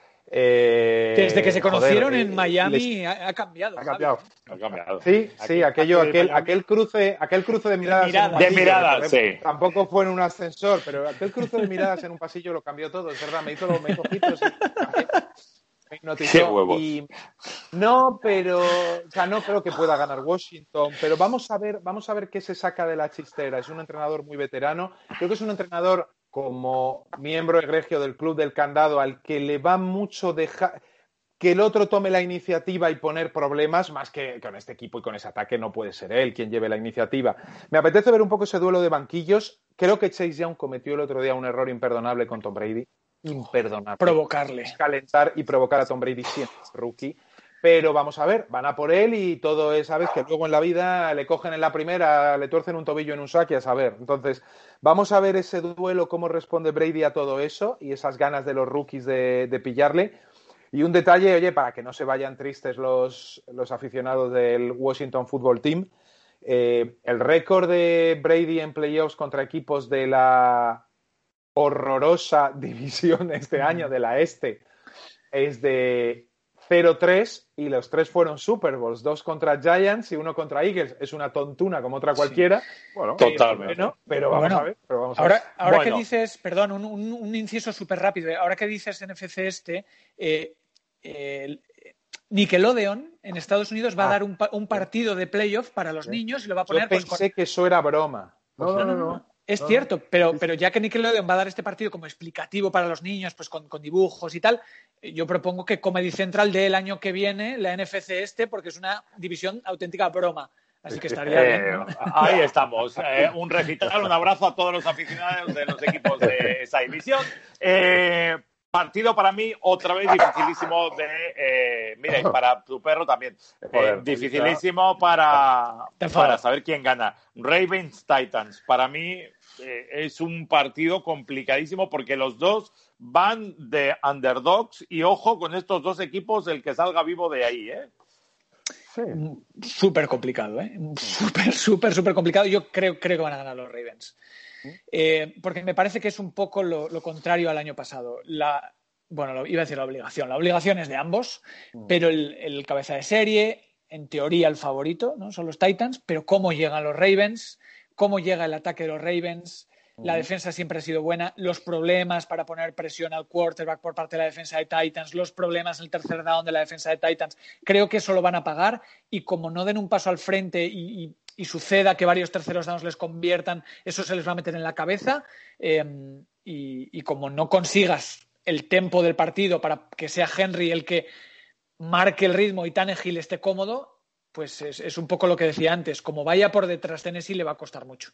Eh, Desde que se conocieron joder, en Miami les... ha, ha cambiado. Ha cambiado. Ha cambiado. Sí, sí, aquello, aquel, aquel cruce, aquel cruce de miradas. De miradas, en un pasillo, de miradas sí. Tampoco fue en un ascensor, pero aquel cruce de miradas en un pasillo lo cambió todo, es verdad, me hizo, me hizo ojitos y me hipnotizó. Y no, pero, o sea, no creo que pueda ganar Washington, pero vamos a ver, vamos a ver qué se saca de la chistera. Es un entrenador muy veterano, creo que es un entrenador como miembro egregio del Club del Candado al que le va mucho dejar que el otro tome la iniciativa y poner problemas, más que con este equipo y con ese ataque no puede ser él quien lleve la iniciativa. Me apetece ver un poco ese duelo de banquillos. Creo que Chase Young cometió el otro día un error imperdonable con Tom Brady. Imperdonable. Provocarle. Calentar y provocar a Tom Brady siempre, rookie. Pero vamos a ver, van a por él y todo es, ¿sabes? Que luego en la vida le cogen en la primera, le tuercen un tobillo en un saque, a saber. Entonces, vamos a ver ese duelo, cómo responde Brady a todo eso y esas ganas de los rookies de, de pillarle. Y un detalle, oye, para que no se vayan tristes los, los aficionados del Washington Football Team, eh, el récord de Brady en playoffs contra equipos de la horrorosa división este año, de la Este, es de cero tres y los tres fueron Super Bowls, dos contra Giants y uno contra Eagles. Es una tontuna como otra cualquiera. Sí. Bueno, totalmente. Pero, pero vamos bueno, a ver. Pero vamos a ahora ver. ahora Bueno. que dices, perdón, un, un, un inciso súper rápido. Ahora que dices N F C este, eh, eh, Nickelodeon en Estados Unidos va Ah. a dar un, pa- un partido de playoff para los Sí. niños y lo va a Yo poner pues, pensé con... que eso era broma. No, no, no, no. Es No, cierto, pero, sí, sí. pero ya que Nickelodeon va a dar este partido como explicativo para los niños, pues con, con dibujos y tal, yo propongo que Comedy Central dé el año que viene la N F C este, porque es una división auténtica broma. Así que estaría Eh, bien, ¿no? Ahí estamos. Eh, un recital, un abrazo a todos los aficionados de los equipos de esa división. Eh, partido para mí, otra vez dificilísimo de... Eh, mira, y para tu perro también. Eh, Joder, dificilísimo para, Te enfado. para saber quién gana. Ravens-Titans. Para mí eh, es un partido complicadísimo porque los dos van de underdogs y ojo con estos dos equipos el que salga vivo de ahí, ¿eh? Sí. Súper complicado, ¿eh? Súper, súper, súper complicado. Yo creo, creo que van a ganar los Ravens. Eh, porque me parece que es un poco lo, lo contrario al año pasado. La, bueno, lo, iba a decir la obligación. La obligación es de ambos, pero el, el cabeza de serie, en teoría el favorito, ¿no? Son los Titans, pero cómo llegan los Ravens, cómo llega el ataque de los Ravens. La defensa siempre ha sido buena. Los problemas para poner presión al quarterback por parte de la defensa de Titans, los problemas en el tercer down de la defensa de Titans, creo que eso lo van a pagar y como no den un paso al frente y, y, y suceda que varios terceros downs les conviertan, eso se les va a meter en la cabeza eh, y, y como no consigas el tempo del partido para que sea Henry el que marque el ritmo y Tannehill esté cómodo, pues es, es un poco lo que decía antes. Como vaya por detrás Tennessee le va a costar mucho.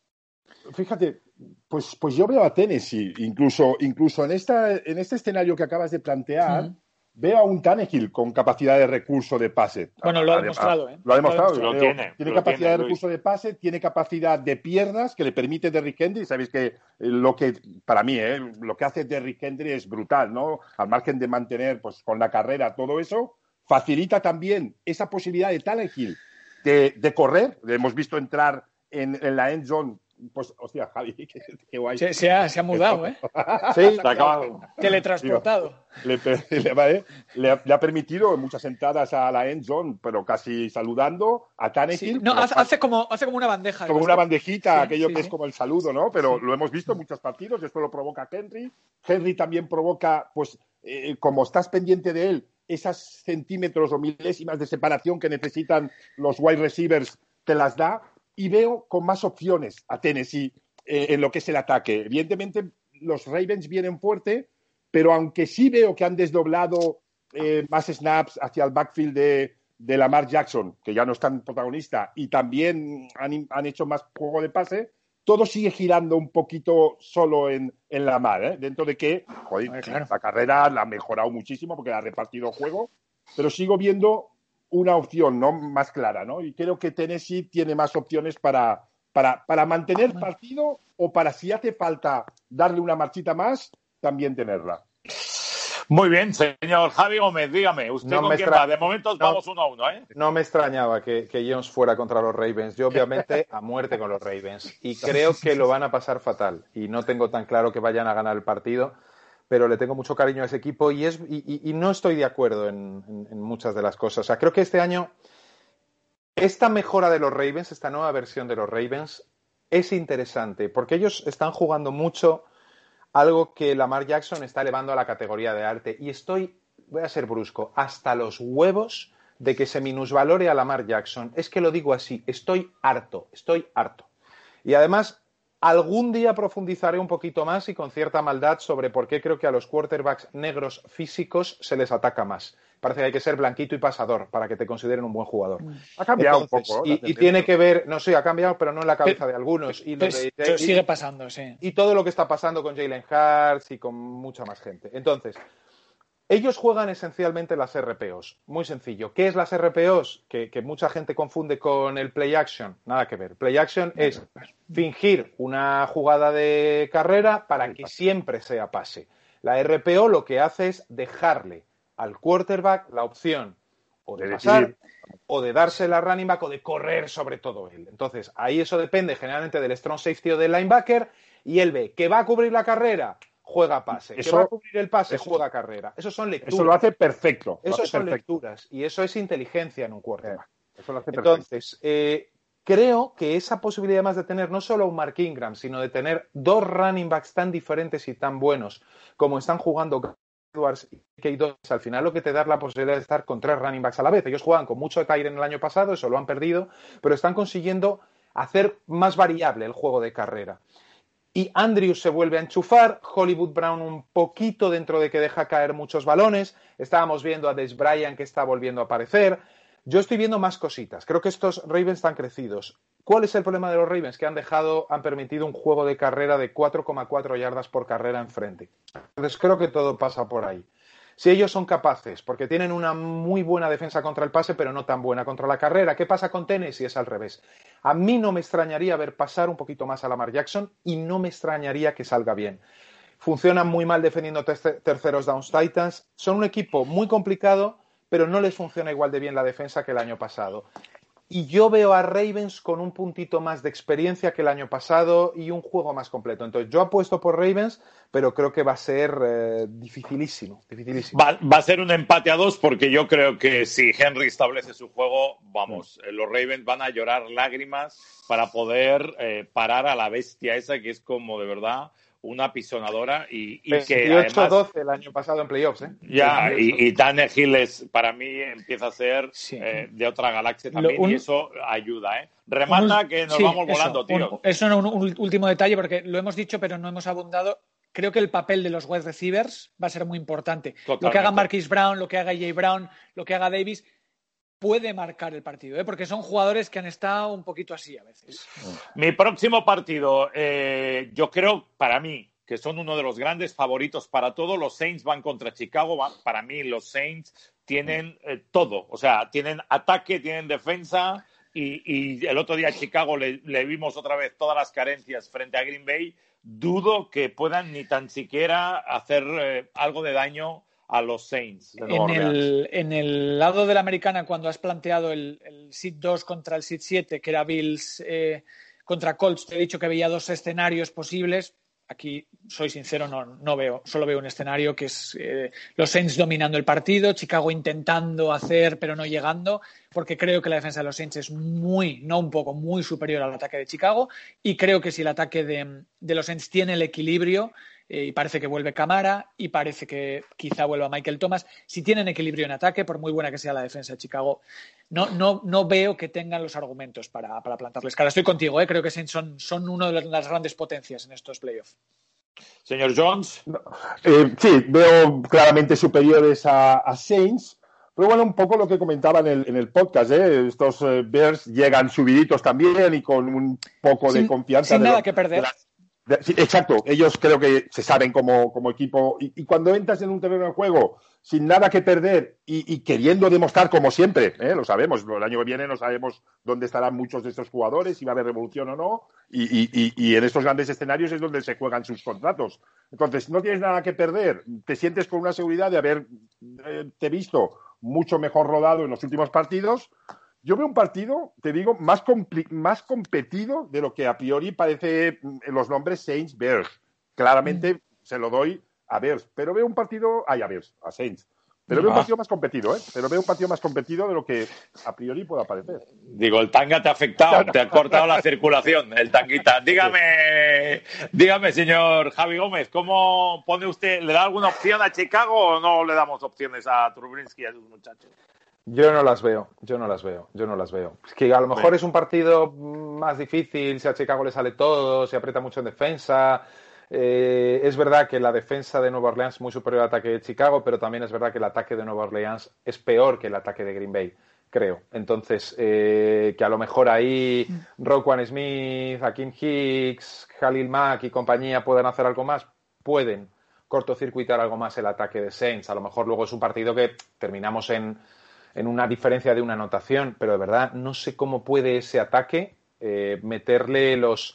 Fíjate, pues, pues yo veo a Tennessee, incluso, incluso en, esta, en este escenario que acabas de plantear, Mm. veo a un Tannehill con capacidad de recurso de pase. Bueno, lo ha Además, demostrado, ¿eh? Lo ha demostrado. Lo Veo- tiene, Tiene lo capacidad tiene, de Luis. recurso de pase, tiene capacidad de piernas que le permite Derrick Henry. Sabéis que eh, lo que, para mí, eh, lo que hace Derrick Henry es brutal, ¿no? Al margen de mantener, pues, con la carrera todo eso, facilita también esa posibilidad de Tannehill de, de correr. Le hemos visto entrar en, en la end zone. Pues, hostia, Javi, qué, qué guay. Se, se ha, se ha mudado, ¿eh? Sí, Se acaba. Teletransportado. le, le, vale, le, ha, le ha permitido muchas entradas a la end zone, pero casi saludando a Tannehill. Sí, no, pero hace, hace, como, hace como una bandeja. como una bandejita, Sí, aquello sí, que sí. es como el saludo, ¿no? Pero Sí. lo hemos visto en muchos partidos, esto lo provoca Henry. Henry también provoca, pues, eh, como estás pendiente de él, esas centímetros o milésimas de separación que necesitan los wide receivers, te las da. Y veo con más opciones a Tennessee eh, en lo que es el ataque. Evidentemente, los Ravens vienen fuerte, pero aunque sí veo que han desdoblado eh, más snaps hacia el backfield de, de Lamar Jackson, que ya no es tan protagonista, y también han, han hecho más juego de pase, todo sigue girando un poquito solo en, en Lamar, ¿eh? Dentro de que, joder, Hombre, claro. la carrera la ha mejorado muchísimo porque la ha repartido juego, pero sigo viendo una opción, ¿no?, más clara, ¿no? Y creo que Tennessee tiene más opciones para, para, para mantener partido o para, si hace falta darle una marchita más, también tenerla. Muy bien, señor Javi Gómez, dígame, ¿usted No con me quién extra- va? De momento no. vamos uno a uno, ¿eh? No me extrañaba que, que Jones fuera contra los Ravens. Yo, obviamente, a muerte con los Ravens. Y creo que lo van a pasar fatal. Y no tengo tan claro que vayan a ganar el partido, pero le tengo mucho cariño a ese equipo y, es, y, y, y no estoy de acuerdo en, en, en muchas de las cosas. O sea, creo que este año, esta mejora de los Ravens, esta nueva versión de los Ravens, es interesante, porque ellos están jugando mucho algo que Lamar Jackson está elevando a la categoría de arte. Y estoy, voy a ser brusco, hasta los huevos de que se minusvalore a Lamar Jackson. Es que lo digo así, estoy harto, estoy harto. Y además, algún día profundizaré un poquito más y con cierta maldad sobre por qué creo que a los quarterbacks negros físicos se les ataca más. Parece que hay que ser blanquito y pasador para que te consideren un buen jugador. Ha cambiado Entonces, un poco. Y, y tiene que ver, no sé, ha cambiado, pero no en la cabeza Pero- de algunos. Y, lo Pues, de- pero y- sigue pasando, sí. y todo lo que está pasando con Jalen Hurts y con mucha más gente. Entonces, ellos juegan esencialmente las R P Os. Muy sencillo. ¿Qué es las R P Os? Que, que mucha gente confunde con el play action. Nada que ver. Play action es fingir una jugada de carrera para que siempre sea pase. La R P O lo que hace es dejarle al quarterback la opción o de De pasar decidir. o de darse la running back o de correr sobre todo él. Entonces, ahí eso depende generalmente del strong safety o del linebacker y él ve que va a cubrir la carrera, juega pase. Eso, ¿Que va a cubrir el pase? Eso, juega carrera. Eso son lecturas. Eso lo hace perfecto. Lo Eso hace son perfecto. lecturas. Y eso es inteligencia en un quarterback. Eso lo hace perfecto. Entonces, eh, creo que esa posibilidad además de tener no solo un Mark Ingram, sino de tener dos running backs tan diferentes y tan buenos como están jugando Edwards y K dos, al final lo que te da es la posibilidad de estar con tres running backs a la vez. Ellos juegan con mucho Tyren el año pasado, eso lo han perdido, pero están consiguiendo hacer más variable el juego de carrera. Y Andrews se vuelve a enchufar, Hollywood Brown un poquito dentro de que deja caer muchos balones, estábamos viendo a Dez Bryant que está volviendo a aparecer. Yo estoy viendo más cositas, creo que estos Ravens están crecidos. ¿Cuál es el problema de los Ravens? Que han dejado, han permitido un juego de carrera de cuatro coma cuatro yardas por carrera enfrente. Entonces creo que todo pasa por ahí. Si ellos son capaces, porque tienen una muy buena defensa contra el pase, pero no tan buena contra la carrera. ¿Qué pasa con Tennessee? Es al revés. A mí no me extrañaría ver pasar un poquito más a Lamar Jackson y no me extrañaría que salga bien. Funcionan muy mal defendiendo terceros downs Titans. Son un equipo muy complicado, pero no les funciona igual de bien la defensa que el año pasado. Y yo veo a Ravens con un puntito más de experiencia que el año pasado y un juego más completo. Entonces, yo apuesto por Ravens, pero creo que va a ser eh, dificilísimo. dificilísimo. Va, va a ser un empate a dos porque yo creo que si Henry establece su juego, vamos, mm. los Ravens van a llorar lágrimas para poder eh, parar a la bestia esa que es como de verdad una pisonadora y, y que veintiocho doce el año pasado en playoffs, ¿eh? Ya, y, y Tannehill es, para mí empieza a ser sí. eh, de otra galaxia también un, y eso ayuda, ¿eh? Remata un, que nos sí, vamos volando, eso, tío. Un, eso no, un, un último detalle porque lo hemos dicho pero no hemos abundado. Creo que el papel de los wide receivers va a ser muy importante. Totalmente. Lo que haga Marquise Brown, lo que haga Jay Brown, lo que haga Davis puede marcar el partido, ¿eh? Porque son jugadores que han estado un poquito así a veces. Mi próximo partido, eh, yo creo, para mí, que son uno de los grandes favoritos para todo, los Saints van contra Chicago. Van, para mí, los Saints tienen eh, todo. O sea, tienen ataque, tienen defensa y, y el otro día a Chicago le, le vimos otra vez todas las carencias frente a Green Bay. Dudo que puedan ni tan siquiera hacer eh, algo de daño a los Saints de Nueva en, el, en el lado de la americana, cuando has planteado el, el seed dos contra el seed siete, que era Bills eh, contra Colts, te he dicho que veía dos escenarios posibles. Aquí, soy sincero, no, no veo. Solo veo un escenario que es eh, los Saints dominando el partido, Chicago intentando hacer, pero no llegando, porque creo que la defensa de los Saints es muy, no un poco, muy superior al ataque de Chicago. Y creo que si el ataque de, de los Saints tiene el equilibrio, eh, y parece que vuelve Camara, y parece que quizá vuelva Michael Thomas, si tienen equilibrio en ataque, por muy buena que sea la defensa de Chicago, no, no, no veo que tengan los argumentos para, para plantarles cara. Estoy contigo, ¿eh? Creo que Saints son, son una de las grandes potencias en estos playoffs. Señor Jones. Eh, sí, veo claramente superiores a, a Saints, pero bueno, un poco lo que comentaba en el, en el podcast, ¿eh? Estos eh, Bears llegan subiditos también y con un poco sin, de confianza. Sin de nada lo, que perder. De, de, sí, exacto, ellos creo que se saben como, como equipo y, y cuando entras en un terreno de juego sin nada que perder y, y queriendo demostrar como siempre, ¿eh? Lo sabemos, el año que viene no sabemos dónde estarán muchos de estos jugadores, si va a haber revolución o no, y, y, y, y en estos grandes escenarios es donde se juegan sus contratos. Entonces, no tienes nada que perder, te sientes con una seguridad de haberte eh, visto mucho mejor rodado en los últimos partidos. Yo veo un partido, te digo, más, más competido de lo que a priori parece en los nombres Saints-Bears. Claramente mm. se lo doy a Bears, pero veo un partido, ay, a Bears, a Saints. Pero ah. veo un partido más competido, ¿eh? Pero veo un partido más competido de lo que a priori pueda parecer. Digo, el tanga te ha afectado, te ha cortado la circulación, el tanguita. Dígame, dígame, señor Javi Gómez, ¿cómo pone usted? ¿Le da alguna opción a Chicago o no le damos opciones a Trubinsky y a sus muchachos? Yo no las veo, yo no las veo, yo no las veo. Es que a lo mejor bueno. es un partido más difícil, si a Chicago le sale todo, se aprieta mucho en defensa. Eh, es verdad que la defensa de Nueva Orleans es muy superior al ataque de Chicago, pero también es verdad que el ataque de Nueva Orleans es peor que el ataque de Green Bay, creo. Entonces, eh, que a lo mejor ahí Roquan Smith, Akeem Hicks, Khalil Mack y compañía pueden hacer algo más, pueden cortocircuitar algo más el ataque de Saints. A lo mejor luego es un partido que terminamos en... en una diferencia de una anotación, pero de verdad no sé cómo puede ese ataque eh, meterle los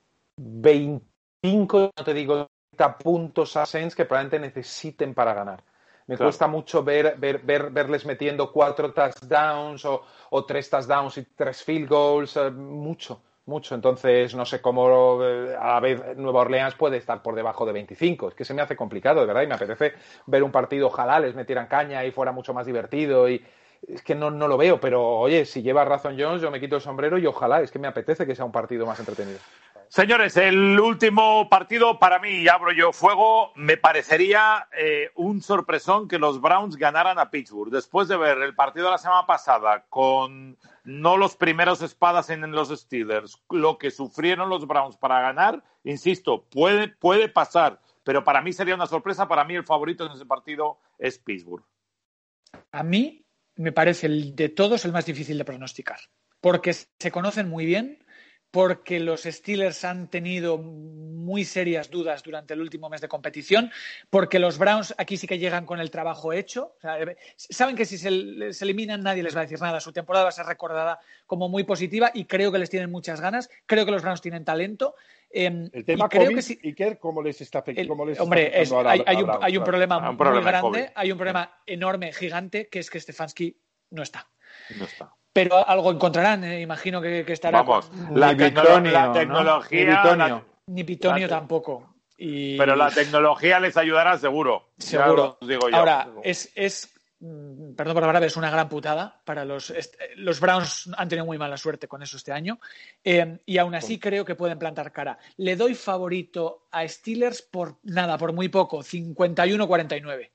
veinticinco, no te digo treinta puntos a Saints que probablemente necesiten para ganar. Me claro. cuesta mucho ver, ver, ver, verles metiendo cuatro touchdowns o, o tres touchdowns y tres field goals, eh, mucho, mucho. Entonces, no sé cómo eh, a la vez Nueva Orleans puede estar por debajo de veinticinco. Es que se me hace complicado, de verdad, y me apetece ver un partido, ojalá les metieran caña y fuera mucho más divertido. Y es que no, no lo veo, pero oye, si lleva razón Jones, yo me quito el sombrero y ojalá, es que me apetece que sea un partido más entretenido. Señores, el último partido para mí, y abro yo fuego, me parecería eh, un sorpresón que los Browns ganaran a Pittsburgh. Después de ver el partido de la semana pasada con no los primeros espadas en los Steelers, lo que sufrieron los Browns para ganar, insisto, puede, puede pasar, pero para mí sería una sorpresa. Para mí el favorito en ese partido es Pittsburgh. A mí me parece el de todos el más difícil de pronosticar, porque se conocen muy bien, porque los Steelers han tenido muy serias dudas durante el último mes de competición, porque los Browns aquí sí que llegan con el trabajo hecho. O sea, saben que si se, se eliminan nadie les va a decir nada. Su temporada va a ser recordada como muy positiva y creo que les tienen muchas ganas. Creo que los Browns tienen talento. Eh, el tema y creo COVID, que sí, Iker, ¿cómo les está afectando? Hombre, es, hay, hay, un, hay un problema un muy problema grande, COVID. hay un problema enorme, gigante, que es que Stefanski no está. No está. Pero algo encontrarán, eh, imagino que, que estará. Vamos, con... la, Ni tecno Bitonio, la ¿no? tecnología. Ni Bitonio. La, Ni Pitonio la, tampoco. Y... Pero la tecnología les ayudará seguro. Seguro. Ya os digo yo. Ahora, es, es, perdón por la palabra, es una gran putada para los... Los Browns han tenido muy mala suerte con eso este año. Eh, y aún así creo que pueden plantar cara. Le doy favorito a Steelers por nada, por muy poco, cincuenta y uno a cuarenta y nueve.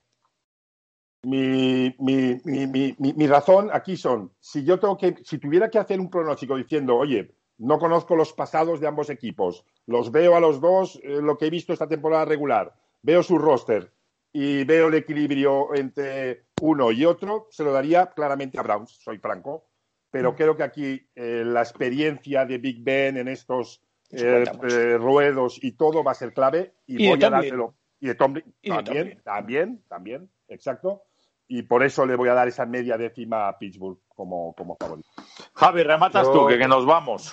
Mi, mi, mi, mi, mi, mi razón aquí son, si yo tengo que, si tuviera que hacer un pronóstico diciendo, oye, no conozco los pasados de ambos equipos, los veo a los dos, eh, lo que he visto esta temporada regular, veo su roster y veo el equilibrio entre uno y otro, se lo daría claramente a Browns, soy franco, pero mm. creo que aquí eh, la experiencia de Big Ben en estos eh, eh, ruedos y todo va a ser clave y, y voy a dárselo. Y de Tomlin también, también, también, exacto. Y por eso le voy a dar esa media décima a Pittsburgh como, como favorito. Javi, rematas Yo, tú, que, que nos vamos.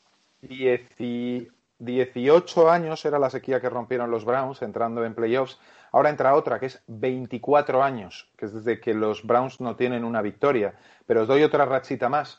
Dieci, dieciocho años era la sequía que rompieron los Browns entrando en playoffs. Ahora entra otra, que es veinticuatro años, que es desde que los Browns no tienen una victoria. Pero os doy otra rachita más.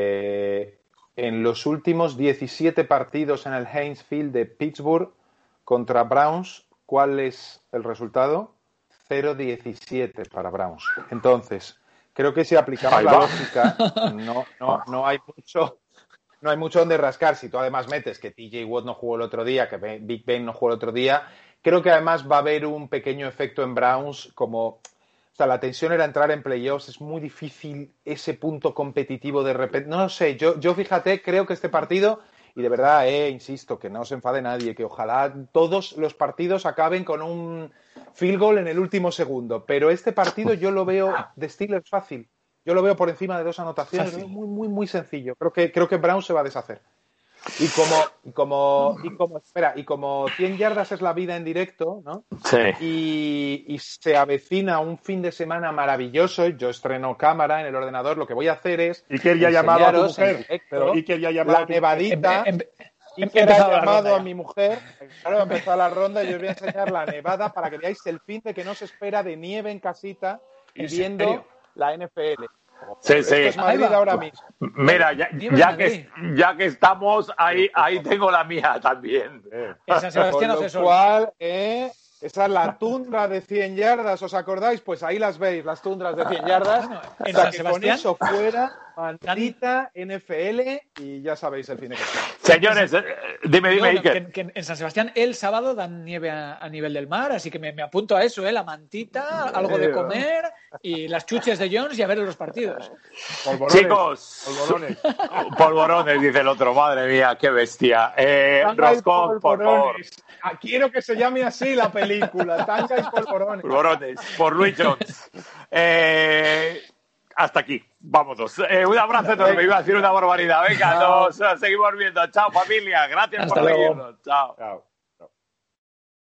Eh, en los últimos diecisiete partidos en el Heinz Field de Pittsburgh contra Browns, ¿cuál es el resultado? cero diecisiete para Browns. Entonces, creo que si aplicamos la lógica, no, no, no hay mucho, no hay mucho donde rascar. Si tú además metes que T J Watt no jugó el otro día, que Big Ben no jugó el otro día, creo que además va a haber un pequeño efecto en Browns, como, o sea, la tensión era entrar en playoffs, es muy difícil ese punto competitivo de repente. No lo sé, yo, yo fíjate, creo que este partido, y de verdad, eh, insisto, que no se enfade nadie, que ojalá todos los partidos acaben con un field goal en el último segundo. Pero este partido yo lo veo de Steelers fácil. Yo lo veo por encima de dos anotaciones. Fácil. Muy, muy, muy sencillo. Creo que, creo que Brown se va a deshacer. Y como, y como, y como, espera, y como cien yardas es la vida en directo, ¿no? Sí. Y, y se avecina un fin de semana maravilloso. Yo estreno cámara en el ordenador. Lo que voy a hacer es. Iker ya ha llamado a tu mujer. Directo, pero Iker ya ha llamado la a tu nevadita. Em, em, Iker ha llamado a mi mujer. Claro, empezó la ronda y os voy a enseñar la nevada para que veáis el fin de que no se espera de nieve en casita y viendo serio? la N F L. Sí, sí. Es Madrid ahora mismo. Mira, ya, ya, que, ya que estamos, ahí, ahí tengo la mía también. En San Sebastián Con lo cual, eh, esa es la tundra de cien yardas, ¿os acordáis? Pues ahí las veis, las tundras de cien yardas. Bueno, en o sea, San que Sebastián, con eso fuera, maldita N F L y ya sabéis el fin de semana. Señores, eh, dime, dime, no, Iker. que, que en San Sebastián el sábado dan nieve a, a nivel del mar, así que me, me apunto a eso, ¿eh? La mantita, algo de comer y las chuches de Jones y a ver los partidos. Polvorones, Chicos, polvorones. polvorones, dice el otro, madre mía, qué bestia. Eh, Roscón, por favor. Quiero que se llame así la película, Tanga y polvorones. Polvorones, por Luis Jones. Eh, hasta aquí, vámonos. Eh, un abrazo enorme, iba a decir una barbaridad. Venga, nos seguimos viendo. Chao, familia. Gracias Hasta por luego. seguirnos. Chao. Chao.